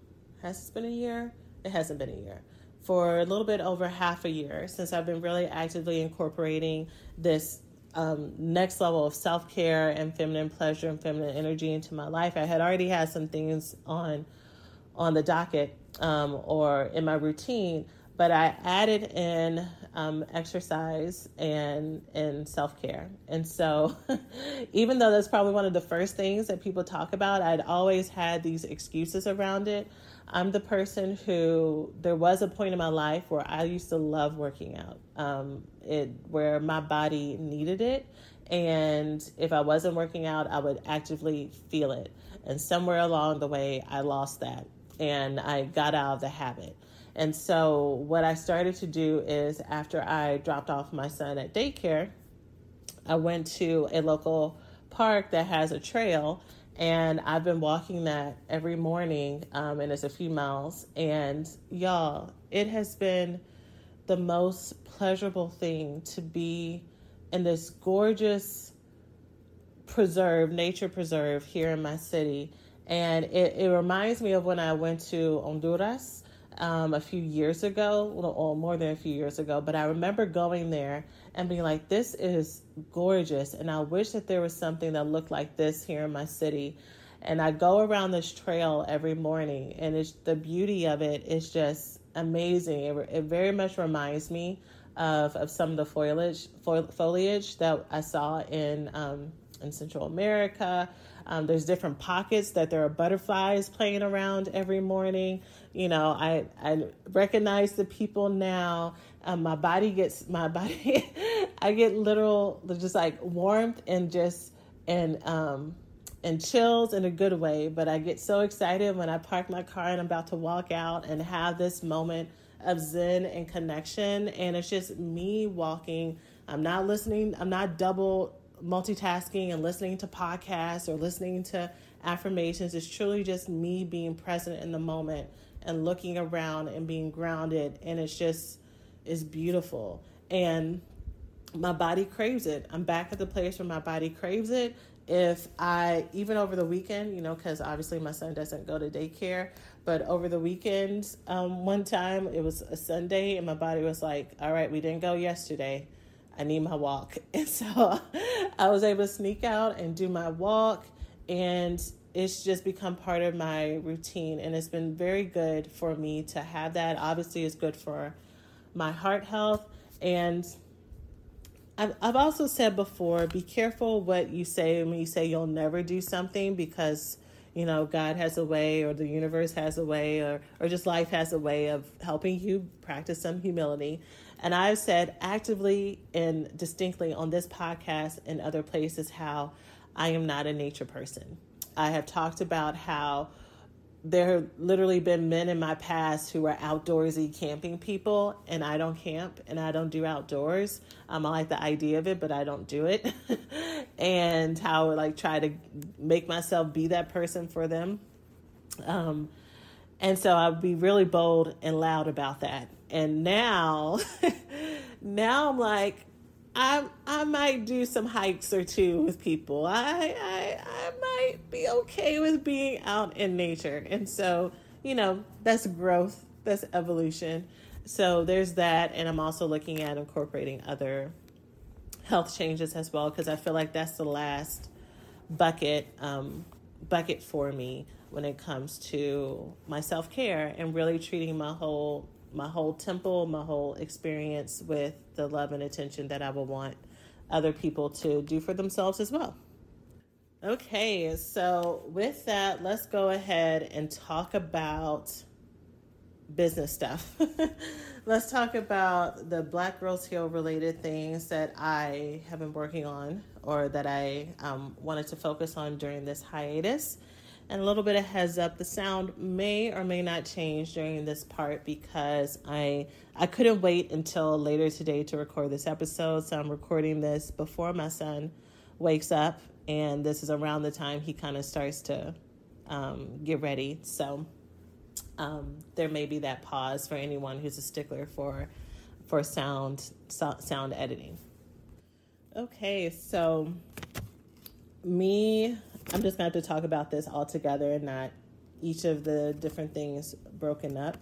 has it been a year? It hasn't been a year. For a little bit over half a year, since I've been really actively incorporating this um, next level of self-care and feminine pleasure and feminine energy into my life. I had already had some things on on the docket um, or in my routine, but I added in um, exercise and, and self-care. And so even though that's probably one of the first things that people talk about, I'd always had these excuses around it. I'm the person who, there was a point in my life where I used to love working out, um, it where my body needed it. And if I wasn't working out, I would actively feel it. And somewhere along the way, I lost that and I got out of the habit. And so what I started to do is, after I dropped off my son at daycare, I went to a local park that has a trail, and I've been walking that every morning, um, and it's a few miles. And y'all, it has been the most pleasurable thing to be in this gorgeous preserve, nature preserve here in my city. And it, it reminds me of when I went to Honduras um, a few years ago, or more than a few years ago. But I remember going there and being like, this is gorgeous. And I wish that there was something that looked like this here in my city. And I go around this trail every morning, and it's, the beauty of it is just amazing. It, it very much reminds me of, of some of the foliage foliage that I saw in um, in Central America. Um, there's different pockets that there are butterflies playing around every morning. You know, I, I recognize the people now. Um, my body gets, my body, I get literal, just like warmth and just, and, um, and chills in a good way. But I get so excited when I park my car and I'm about to walk out and have this moment of zen and connection. And it's just me walking. I'm not listening. I'm not double multitasking and listening to podcasts or listening to affirmations. It's truly just me being present in the moment and looking around and being grounded. And it's just, it's beautiful. And my body craves it. I'm back at the place where my body craves it. If I, even over the weekend, you know, because obviously my son doesn't go to daycare, but over the weekend, um, one time it was a Sunday and my body was like, all right, we didn't go yesterday. I need my walk. And so I was able to sneak out and do my walk, and it's just become part of my routine. And it's been very good for me to have that. Obviously, it's good for my heart health. And I've, I've also said before, be careful what you say when you say you'll never do something, because, you know, God has a way, or the universe has a way, or, or just life has a way of helping you practice some humility. And I've said actively and distinctly on this podcast and other places how I am not a nature person. I have talked about how there have literally been men in my past who are outdoorsy camping people, and I don't camp and I don't do outdoors. Um, I like the idea of it, but I don't do it. And how I would like try to make myself be that person for them. Um, and so I would be really bold and loud about that. And now, now I'm like, I I might do some hikes or two with people. I, I I might be okay with being out in nature. And so, you know, that's growth, that's evolution. So there's that. And I'm also looking at incorporating other health changes as well, because I feel like that's the last bucket um, bucket for me when it comes to my self-care and really treating my whole my whole temple, my whole experience with the love and attention that I would want other people to do for themselves as well. Okay, so with that, let's go ahead and talk about business stuff. Let's talk about the Black Girls Heal related things that I have been working on, or that I um, wanted to focus on during this hiatus. And a little bit of heads up, the sound may or may not change during this part because I I couldn't wait until later today to record this episode. So I'm recording this before my son wakes up, and this is around the time he kind of starts to um, get ready. So um, there may be that pause for anyone who's a stickler for for sound so, sound editing. Okay, so me. I'm just going to have to talk about this all together and not each of the different things broken up.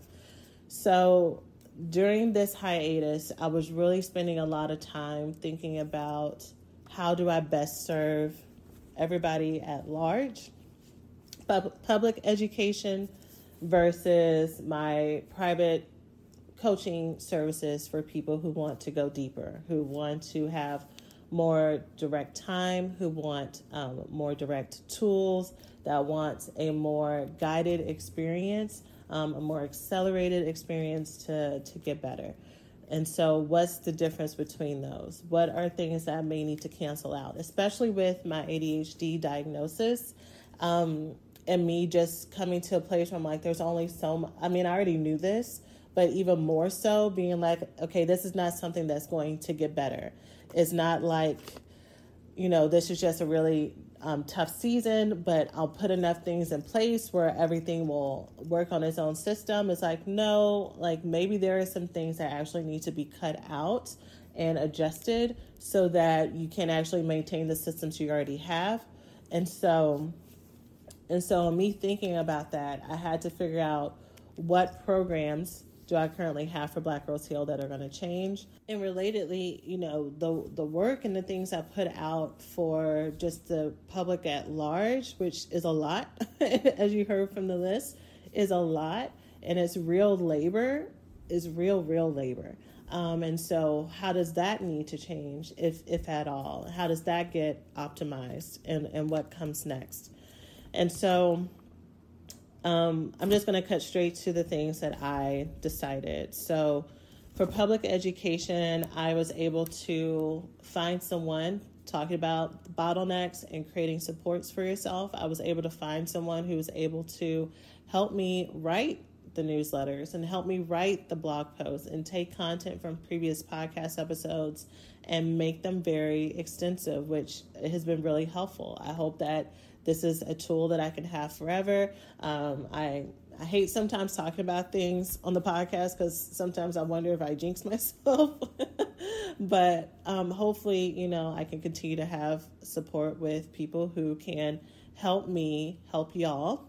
So during this hiatus, I was really spending a lot of time thinking about how do I best serve everybody at large, Pub- public education versus my private coaching services for people who want to go deeper, who want to have more direct time, who want um, more direct tools, that want a more guided experience, um, a more accelerated experience to, to get better. And so what's the difference between those? What are things that I may need to cancel out, especially with my A D H D diagnosis um, and me just coming to a place where I'm like, there's only so much. I mean, I already knew this, but even more so being like, okay, this is not something that's going to get better. It's not like, you know, this is just a really um, tough season, but I'll put enough things in place where everything will work on its own system. It's like, no, like maybe there are some things that actually need to be cut out and adjusted so that you can actually maintain the systems you already have. And so, and so me thinking about that, I had to figure out what programs do I currently have for Black Girls Heal that are going to change. And relatedly, you know, the the work and the things I put out for just the public at large, which is a lot, as you heard from the list, is a lot. And it's real labor, is real, real labor. Um, and so how does that need to change, if if at all? How does that get optimized, and, and what comes next? And so Um, I'm just going to cut straight to the things that I decided. So for public education, I was able to find someone talking about bottlenecks and creating supports for yourself. I was able to find someone who was able to help me write the newsletters and help me write the blog posts and take content from previous podcast episodes and make them very extensive, which has been really helpful. I hope that this is a tool that I can have forever. Um, I I hate sometimes talking about things on the podcast because sometimes I wonder if I jinx myself. But um, hopefully, you know, I can continue to have support with people who can help me help y'all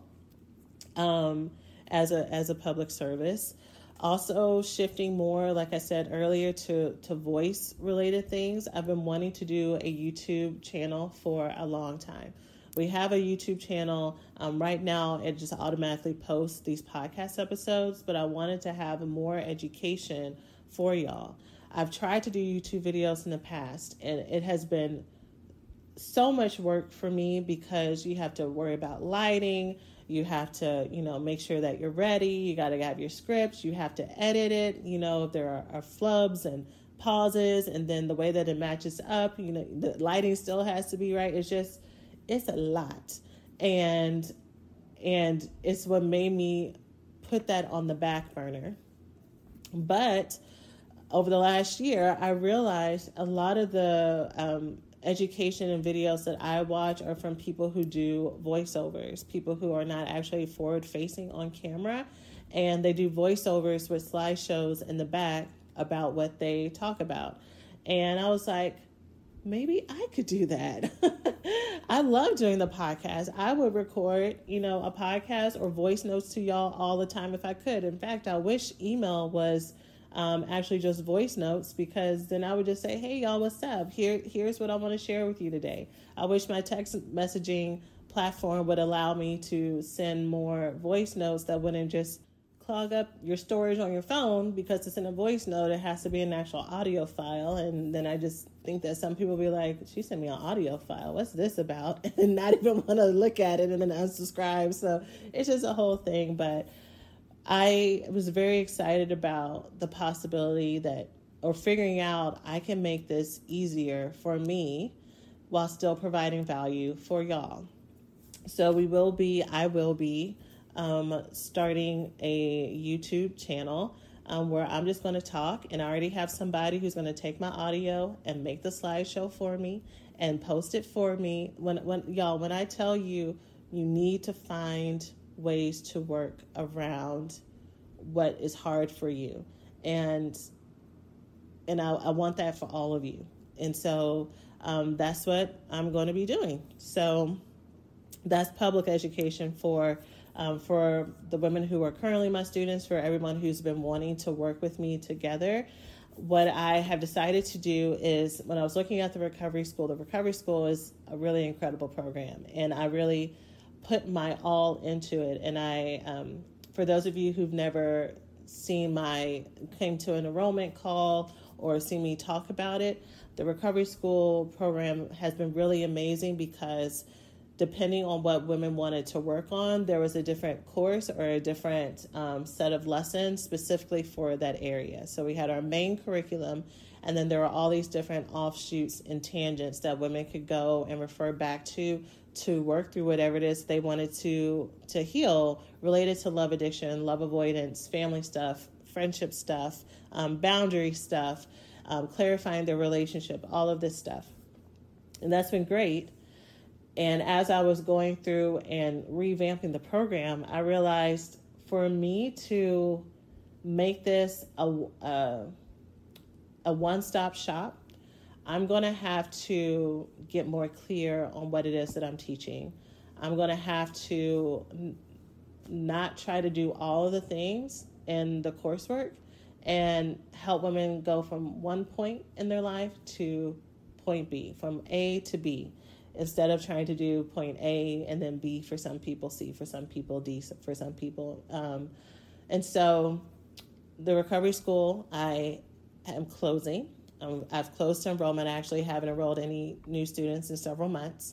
um, as a as a public service. Also shifting more, like I said earlier, to, to voice related things. I've been wanting to do a YouTube channel for a long time. We have a YouTube channel. Um, right now, it just automatically posts these podcast episodes, but I wanted to have more education for y'all. I've tried to do YouTube videos in the past, and it has been so much work for me because you have to worry about lighting. You have to, you know, make sure that you're ready. You got to have your scripts. You have to edit it. You know, there are, are flubs and pauses, and then the way that it matches up, you know, the lighting still has to be right. It's just, it's a lot. And, and it's what made me put that on the back burner. But over the last year, I realized a lot of the um, education and videos that I watch are from people who do voiceovers, people who are not actually forward facing on camera, and they do voiceovers with slideshows in the back about what they talk about. And I was like, maybe I could do that. I love doing the podcast. I would record, you know, a podcast or voice notes to y'all all the time if I could. In fact, I wish email was um, actually just voice notes, because then I would just say, hey, y'all, what's up? Here, here's what I want to share with you today. I wish my text messaging platform would allow me to send more voice notes that wouldn't just clog up your storage on your phone, because it's in a voice note. It has to be an actual audio file. And then I just think that some people be like, she sent me an audio file. What's this about? And not even want to look at it and then unsubscribe. So it's just a whole thing. But I was very excited about the possibility that, or figuring out, I can make this easier for me while still providing value for y'all. So we will be, I will be um, starting a YouTube channel um, where I'm just going to talk, and I already have somebody who's going to take my audio and make the slideshow for me and post it for me. When, when y'all, when I tell you, you need to find ways to work around what is hard for you. And and I, I want that for all of you. And so um, that's what I'm going to be doing. So that's public education for um, for the women who are currently my students, for everyone who's been wanting to work with me together. What I have decided to do is, when I was looking at the Recovery School, the Recovery School is a really incredible program, and I really put my all into it. And I, um, for those of you who've never seen my, came to an enrollment call or seen me talk about it, the Recovery School program has been really amazing, because depending on what women wanted to work on, there was a different course or a different um, set of lessons specifically for that area. So we had our main curriculum, and then there were all these different offshoots and tangents that women could go and refer back to to work through whatever it is they wanted to to heal, related to love addiction, love avoidance, family stuff, friendship stuff, um, boundary stuff, um, clarifying their relationship, all of this stuff. And that's been great. And as I was going through and revamping the program, I realized for me to make this a, a, a one-stop shop, I'm going to have to get more clear on what it is that I'm teaching. I'm going to have to n- not try to do all of the things in the coursework and help women go from one point in their life to point B, from A to B, instead of trying to do point A and then B for some people, C for some people, D for some people. Um, and so the Recovery School, I am closing. Um, I've closed to enrollment. I actually haven't enrolled any new students in several months.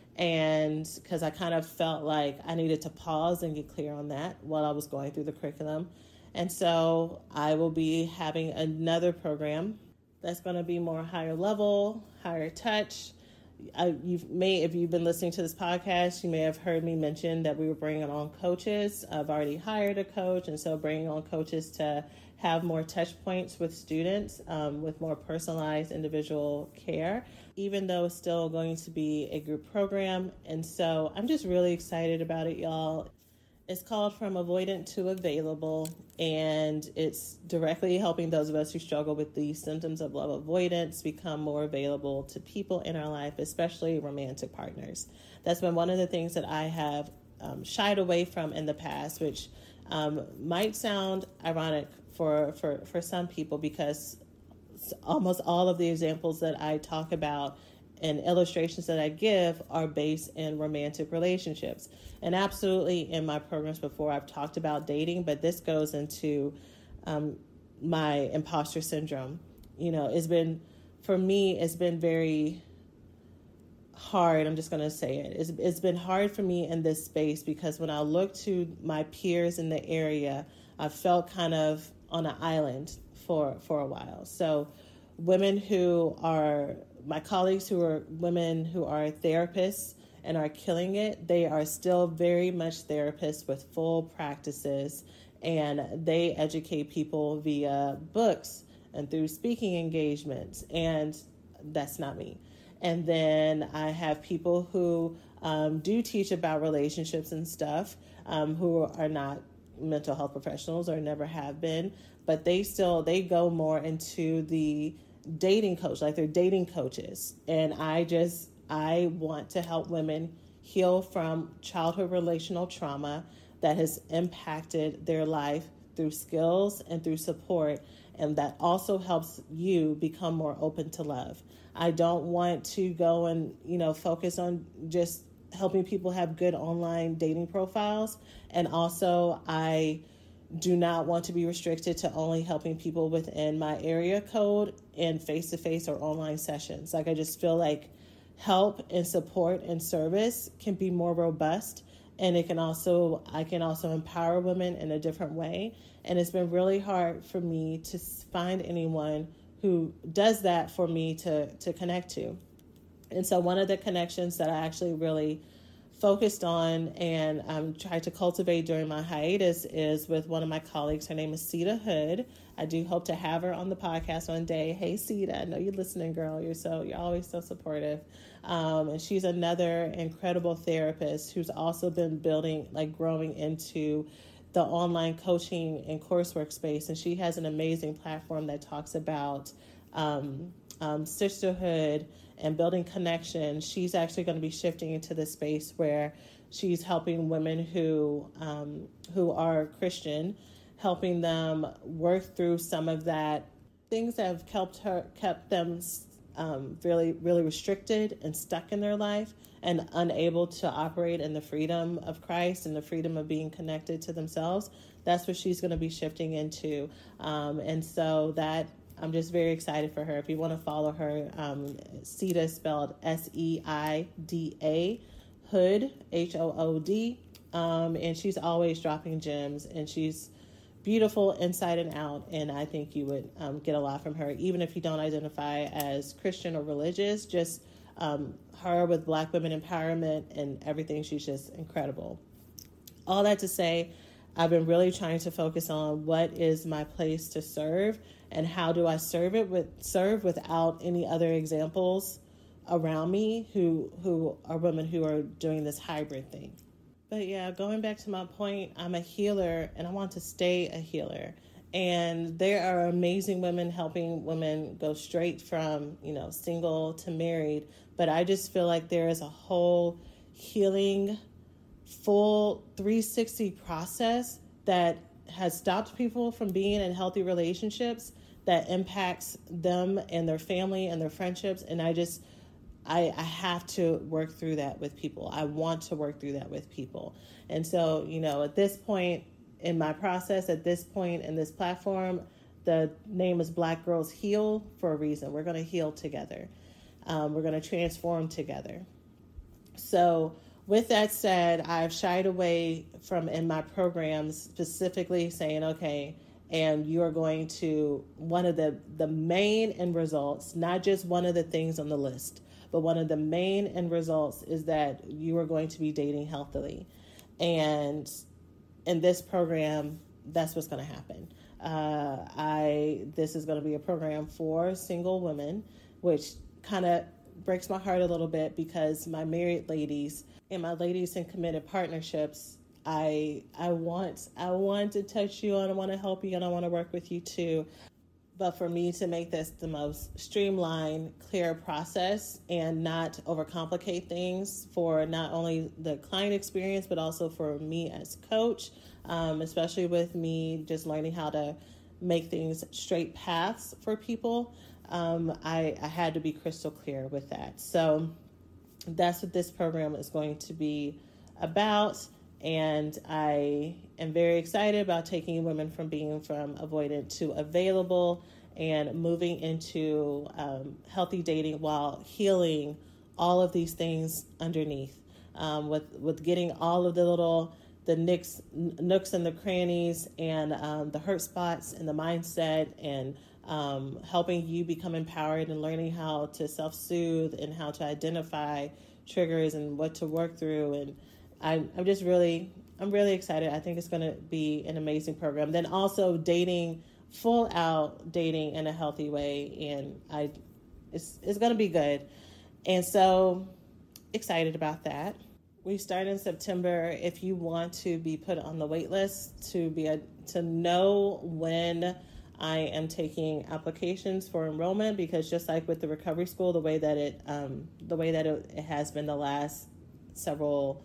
And because I kind of felt like I needed to pause and get clear on that while I was going through the curriculum. And so I will be having another program that's going to be more higher level, higher touch. I, you've may, if you've been listening to this podcast, you may have heard me mention that we were bringing on coaches. I've already hired a coach, and so bringing on coaches to have more touch points with students, um, with more personalized individual care, even though it's still going to be a group program. And so I'm just really excited about it, y'all. It's called From Avoidant to Available, and it's directly helping those of us who struggle with the symptoms of love avoidance become more available to people in our life, especially romantic partners. That's been one of the things that I have um, shied away from in the past, which um, might sound ironic for, for, for some people, because almost all of the examples that I talk about and illustrations that I give are based in romantic relationships. And absolutely in my programs before, I've talked about dating, but this goes into um, my imposter syndrome. You know, it's been, for me, it's been very hard. I'm just going to say it. It's, it's been hard for me in this space, because when I look to my peers in the area, I felt kind of on an island for, for a while. So women who are, my colleagues who are women who are therapists and are killing it, they are still very much therapists with full practices, and they educate people via books and through speaking engagements, and that's not me. And then I have people who um, do teach about relationships and stuff, um, who are not mental health professionals or never have been, but they still, they go more into the dating coach, like they're dating coaches. And I just, I want to help women heal from childhood relational trauma that has impacted their life through skills and through support. And that also helps you become more open to love. I don't want to go and, you know, focus on just helping people have good online dating profiles. And also, I do not want to be restricted to only helping people within my area code in face-to-face or online sessions. Like, I just feel like help and support and service can be more robust. And it can also, I can also empower women in a different way. And it's been really hard for me to find anyone who does that for me to, to connect to. And so one of the connections that I actually really focused on and um, tried to cultivate during my hiatus is with one of my colleagues. Her name is Sita Hood. I do hope to have her on the podcast one day. Hey, Sita, I know you're listening, girl. You're so you're always so supportive. Um, and she's another incredible therapist who's also been building, like growing into the online coaching and coursework space. And she has an amazing platform that talks about um, um, sisterhood and building connection. She's actually going to be shifting into the space where she's helping women who um, who are Christian, helping them work through some of that things that have kept her kept them um, really really restricted and stuck in their life and unable to operate in the freedom of Christ and the freedom of being connected to themselves. That's what she's going to be shifting into, um, and so that. I'm just very excited for her. If you want to follow her, um, Sita spelled S E I D A, Hood, H O O D. Um, and she's always dropping gems, and she's beautiful inside and out. And I think you would um, get a lot from her, even if you don't identify as Christian or religious. Just um, her with Black women empowerment and everything. She's just incredible. All that to say, I've been really trying to focus on what is my place to serve and how do I serve it with serve without any other examples around me who who are women who are doing this hybrid thing. But yeah, going back to my point, I'm a healer and I want to stay a healer. And there are amazing women helping women go straight from, you know, single to married. But I just feel like there is a whole healing, full three sixty process that has stopped people from being in healthy relationships that impacts them and their family and their friendships. And I just, I, I have to work through that with people. I want to work through that with people. And so, you know, at this point in my process, at this point in this platform, the name is Black Girls Heal for a reason. We're going to heal together. Um, we're going to transform together. So with that said, I've shied away from in my programs specifically saying, okay, and you are going to, one of the, the main end results, not just one of the things on the list, but one of the main end results is that you are going to be dating healthily. And in this program, that's what's going to happen. Uh, I this is going to be a program for single women, which kind of breaks my heart a little bit because my married ladies and my ladies in committed partnerships, I I want I want to touch you and I want to help you and I want to work with you too. But for me to make this the most streamlined, clear process and not overcomplicate things for not only the client experience, but also for me as coach, um, especially with me just learning how to make things straight paths for people, um, I, I had to be crystal clear with that. So that's what this program is going to be about. And I am very excited about taking women from being from avoidant to available and moving into um, healthy dating while healing all of these things underneath, um, with with getting all of the little the nicks, nooks and the crannies and um, the hurt spots and the mindset and um, helping you become empowered and learning how to self-soothe and how to identify triggers and what to work through. And I'm, I'm just really, I'm really excited. I think it's going to be an amazing program. Then also dating, full out dating in a healthy way. And I, it's, it's going to be good. And so excited about that. We start in September. If you want to be put on the wait list to be a, to know when I am taking applications for enrollment, because just like with the recovery school, the way that it um, the way that it, it has been the last several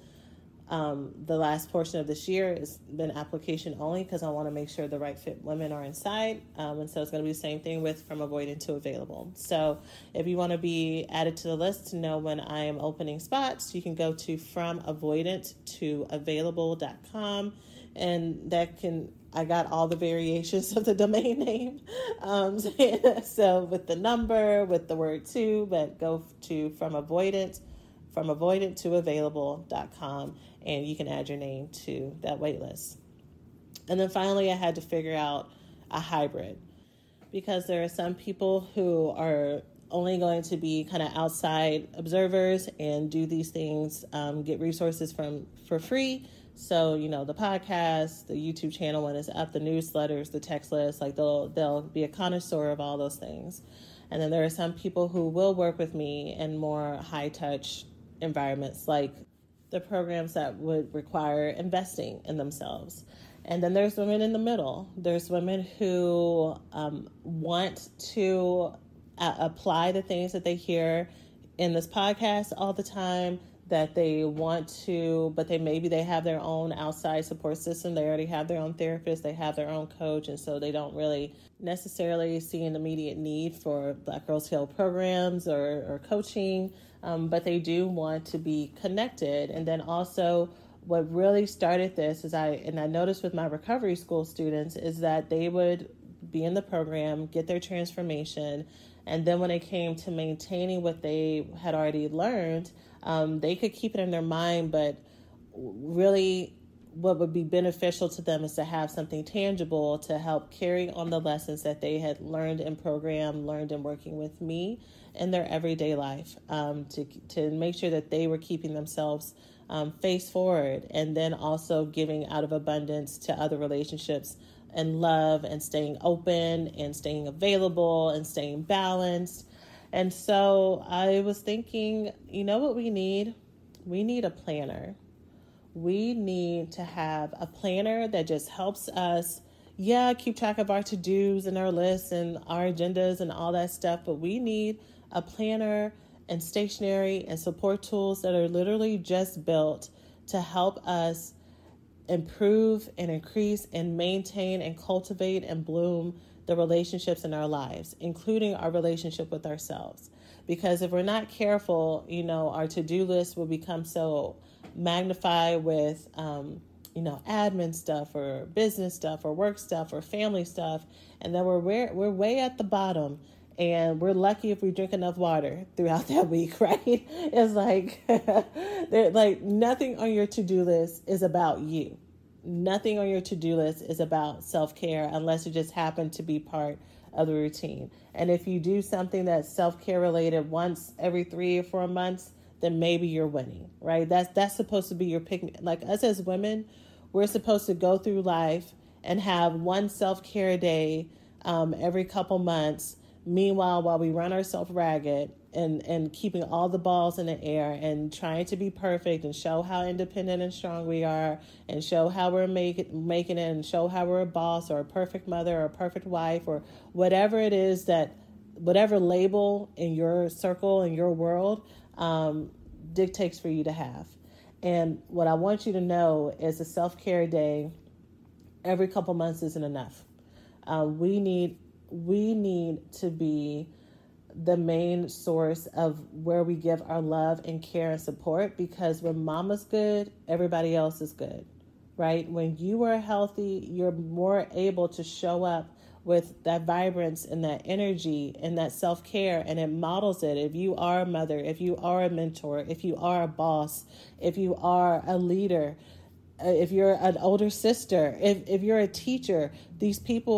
um, the last portion of this year has been application only, because I want to make sure the right fit women are inside. Um, and so it's going to be the same thing with From Avoidant to Available. So if you want to be added to the list to know when I am opening spots, you can go to from avoidant to available dot com, and that can, I got all the variations of the domain name. Um, so with the number, with the word to, but go to From Avoidant, from avoidant to available dot com, and you can add your name to that wait list. And then finally, I had to figure out a hybrid, because there are some people who are only going to be kind of outside observers and do these things, um, get resources from for free. So, you know, the podcast, the YouTube channel when it's up, the newsletters, the text list, like they'll they'll be a connoisseur of all those things. And then there are some people who will work with me in more high touch environments, like the programs that would require investing in themselves. And then there's women in the middle. There's women who um, want to uh, apply the things that they hear in this podcast all the time, that they want to, but they maybe they have their own outside support system. They already have their own therapist, they have their own coach, and so they don't really necessarily see an immediate need for Black Girls Heal programs or, or coaching, um, but they do want to be connected. And then also what really started this is I, and I noticed with my recovery school students, is that they would be in the program, get their transformation, and then when it came to maintaining what they had already learned, Um, they could keep it in their mind, but really what would be beneficial to them is to have something tangible to help carry on the lessons that they had learned in program, learned in working with me in their everyday life, um, to to make sure that they were keeping themselves um, face forward, and then also giving out of abundance to other relationships and love, and staying open and staying available and staying balanced. And so I was thinking, you know what we need? We need a planner. We need to have a planner that just helps us, yeah, keep track of our to-dos and our lists and our agendas and all that stuff. But we need a planner and stationery and support tools that are literally just built to help us improve and increase and maintain and cultivate and bloom the relationships in our lives, including our relationship with ourselves. Because if we're not careful, you know, our to-do list will become so magnified with, um, you know, admin stuff or business stuff or work stuff or family stuff. And then we're, we're, we're way at the bottom, and we're lucky if we drink enough water throughout that week, right? It's like, like nothing on your to-do list is about you. Nothing on your to-do list is about self-care unless it just happened to be part of the routine. And if you do something that's self-care related once every three or four months, then maybe you're winning, right? That's that's supposed to be your pick. Like us as women, we're supposed to go through life and have one self-care day um, every couple months. Meanwhile, while we run ourselves ragged and, and keeping all the balls in the air and trying to be perfect and show how independent and strong we are and show how we're make, making it and show how we're a boss or a perfect mother or a perfect wife or whatever it is that, whatever label in your circle, in your world, um, dictates for you to have. And what I want you to know is a self-care day every couple months isn't enough. Uh, we need We need to be the main source of where we give our love and care and support, because when mama's good, everybody else is good, right? When you are healthy, you're more able to show up with that vibrance and that energy and that self-care, and it models it. If you are a mother, if you are a mentor, if you are a boss, if you are a leader, if you're an older sister, if, if you're a teacher, these people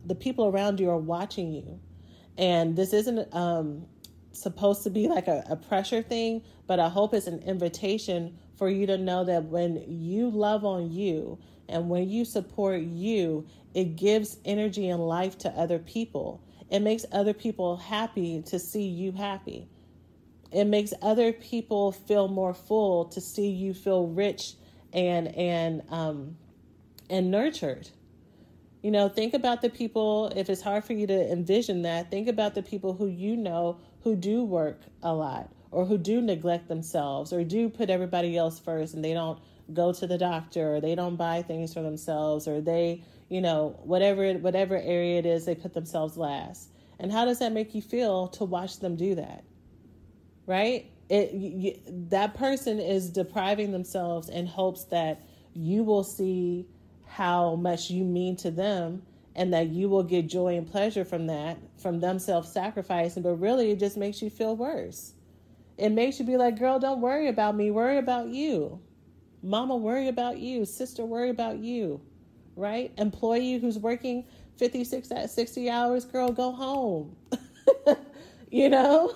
the people around you are watching you. And this isn't um, supposed to be like a, a pressure thing, but I hope it's an invitation for you to know that when you love on you and when you support you, it gives energy and life to other people. It makes other people happy to see you happy. It makes other people feel more full to see you feel rich and and um, and nurtured. You know, think about the people, if it's hard for you to envision that, think about the people who you know who do work a lot or who do neglect themselves or do put everybody else first, and they don't go to the doctor or they don't buy things for themselves, or they, you know, whatever whatever area it is, they put themselves last. And how does that make you feel to watch them do that? Right? It you, that person is depriving themselves in hopes that you will see how much you mean to them and that you will get joy and pleasure from that, from them self-sacrificing. But really, it just makes you feel worse. It makes you be like, girl, don't worry about me. Worry about you. Mama, worry about you. Sister, worry about you. Right? Employee who's working fifty-six, sixty hours, girl, go home. You know?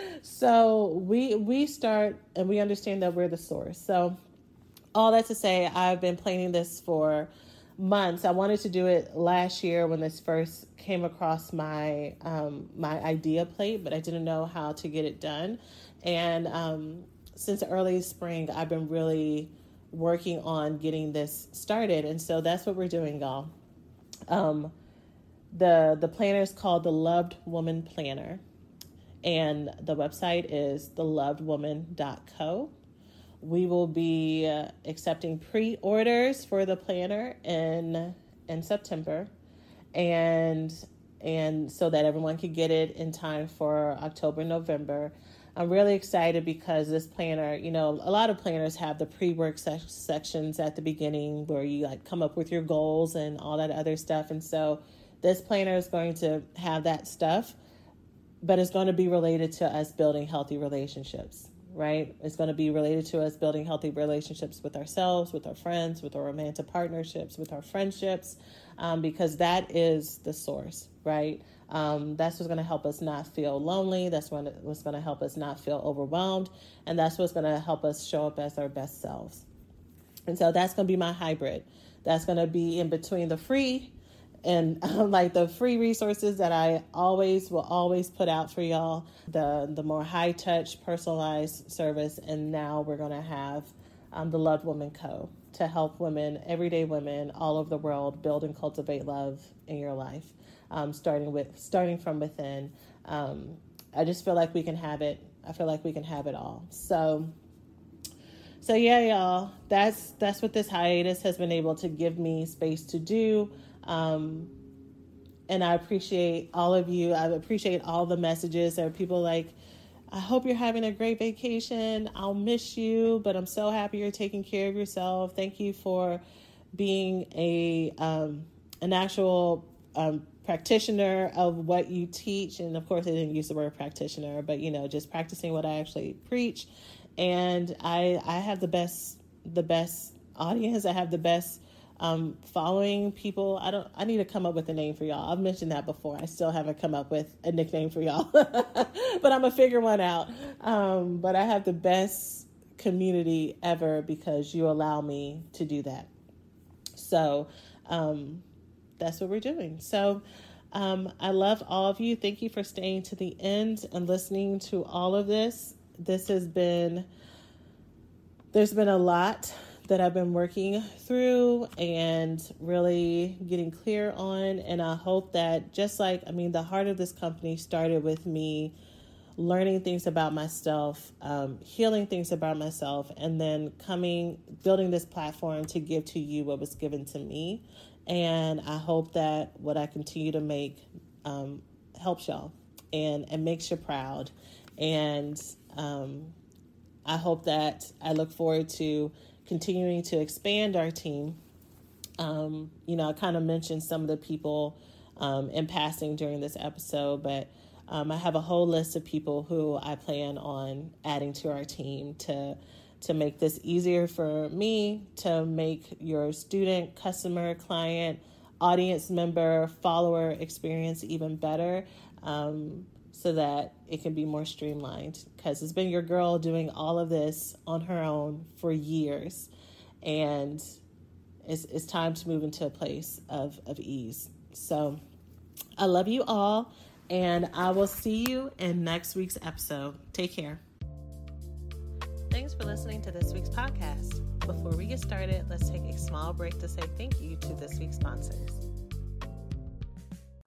So we we start and we understand that we're the source. So all that to say, I've been planning this for months. I wanted to do it last year when this first came across my um, my idea plate, but I didn't know how to get it done. And um, since early spring, I've been really working on getting this started. And so that's what we're doing, y'all. Um, the the planner is called the Loved Woman Planner. And the website is the loved woman dot co. We will be uh, accepting pre-orders for the planner in in September, and and so that everyone can get it in time for October, November. I'm really excited because this planner, you know, a lot of planners have the pre-work se- sections at the beginning where you like come up with your goals and all that other stuff. And so this planner is going to have that stuff, but it's going to be related to us building healthy relationships, right? It's going to be related to us building healthy relationships with ourselves, with our friends, with our romantic partnerships, with our friendships, um, because that is the source, right? Um, that's what's going to help us not feel lonely. That's what's going to help us not feel overwhelmed. And that's what's going to help us show up as our best selves. And so that's going to be my hybrid. That's going to be in between the free and um, like the free resources that I always will always put out for y'all, the the more high touch, personalized service. And now we're going to have um, the Loved Woman Co. to help women, everyday women all over the world, build and cultivate love in your life, um, starting with starting from within. Um, I just feel like we can have it. I feel like we can have it all. So. So yeah, y'all, that's that's what this hiatus has been able to give me space to do. Um, and I appreciate all of you. I appreciate all the messages. There are people like, I hope you're having a great vacation. I'll miss you, but I'm so happy you're taking care of yourself. Thank you for being a um, an actual um, practitioner of what you teach. And of course, I didn't use the word practitioner, but you know, just practicing what I actually preach. And I I have the best the best audience. I have the best um, following people. I don't. I need to come up with a name for y'all. I've mentioned that before. I still haven't come up with a nickname for y'all, but I'm gonna figure one out. Um, but I have the best community ever because you allow me to do that. So um, that's what we're doing. So um, I love all of you. Thank you for staying to the end and listening to all of this. This has been, there's been a lot that I've been working through and really getting clear on. And I hope that just like, I mean, the heart of this company started with me learning things about myself, um, healing things about myself, and then coming, building this platform to give to you what was given to me. And I hope that what I continue to make um, helps y'all and, and makes you proud. And Um, I hope that I look forward to continuing to expand our team. Um, you know, I kind of mentioned some of the people um, in passing during this episode, but um, I have a whole list of people who I plan on adding to our team to to make this easier for me, to make your student, customer, client, audience member, follower experience even better, um, so that it can be more streamlined. Because it's been your girl doing all of this on her own for years, and it's, it's time to move into a place of, of ease. So I love you all, and I will see you in next week's episode. Take care. Thanks for listening to this week's podcast. Before we get started, let's take a small break to say thank you to this week's sponsors.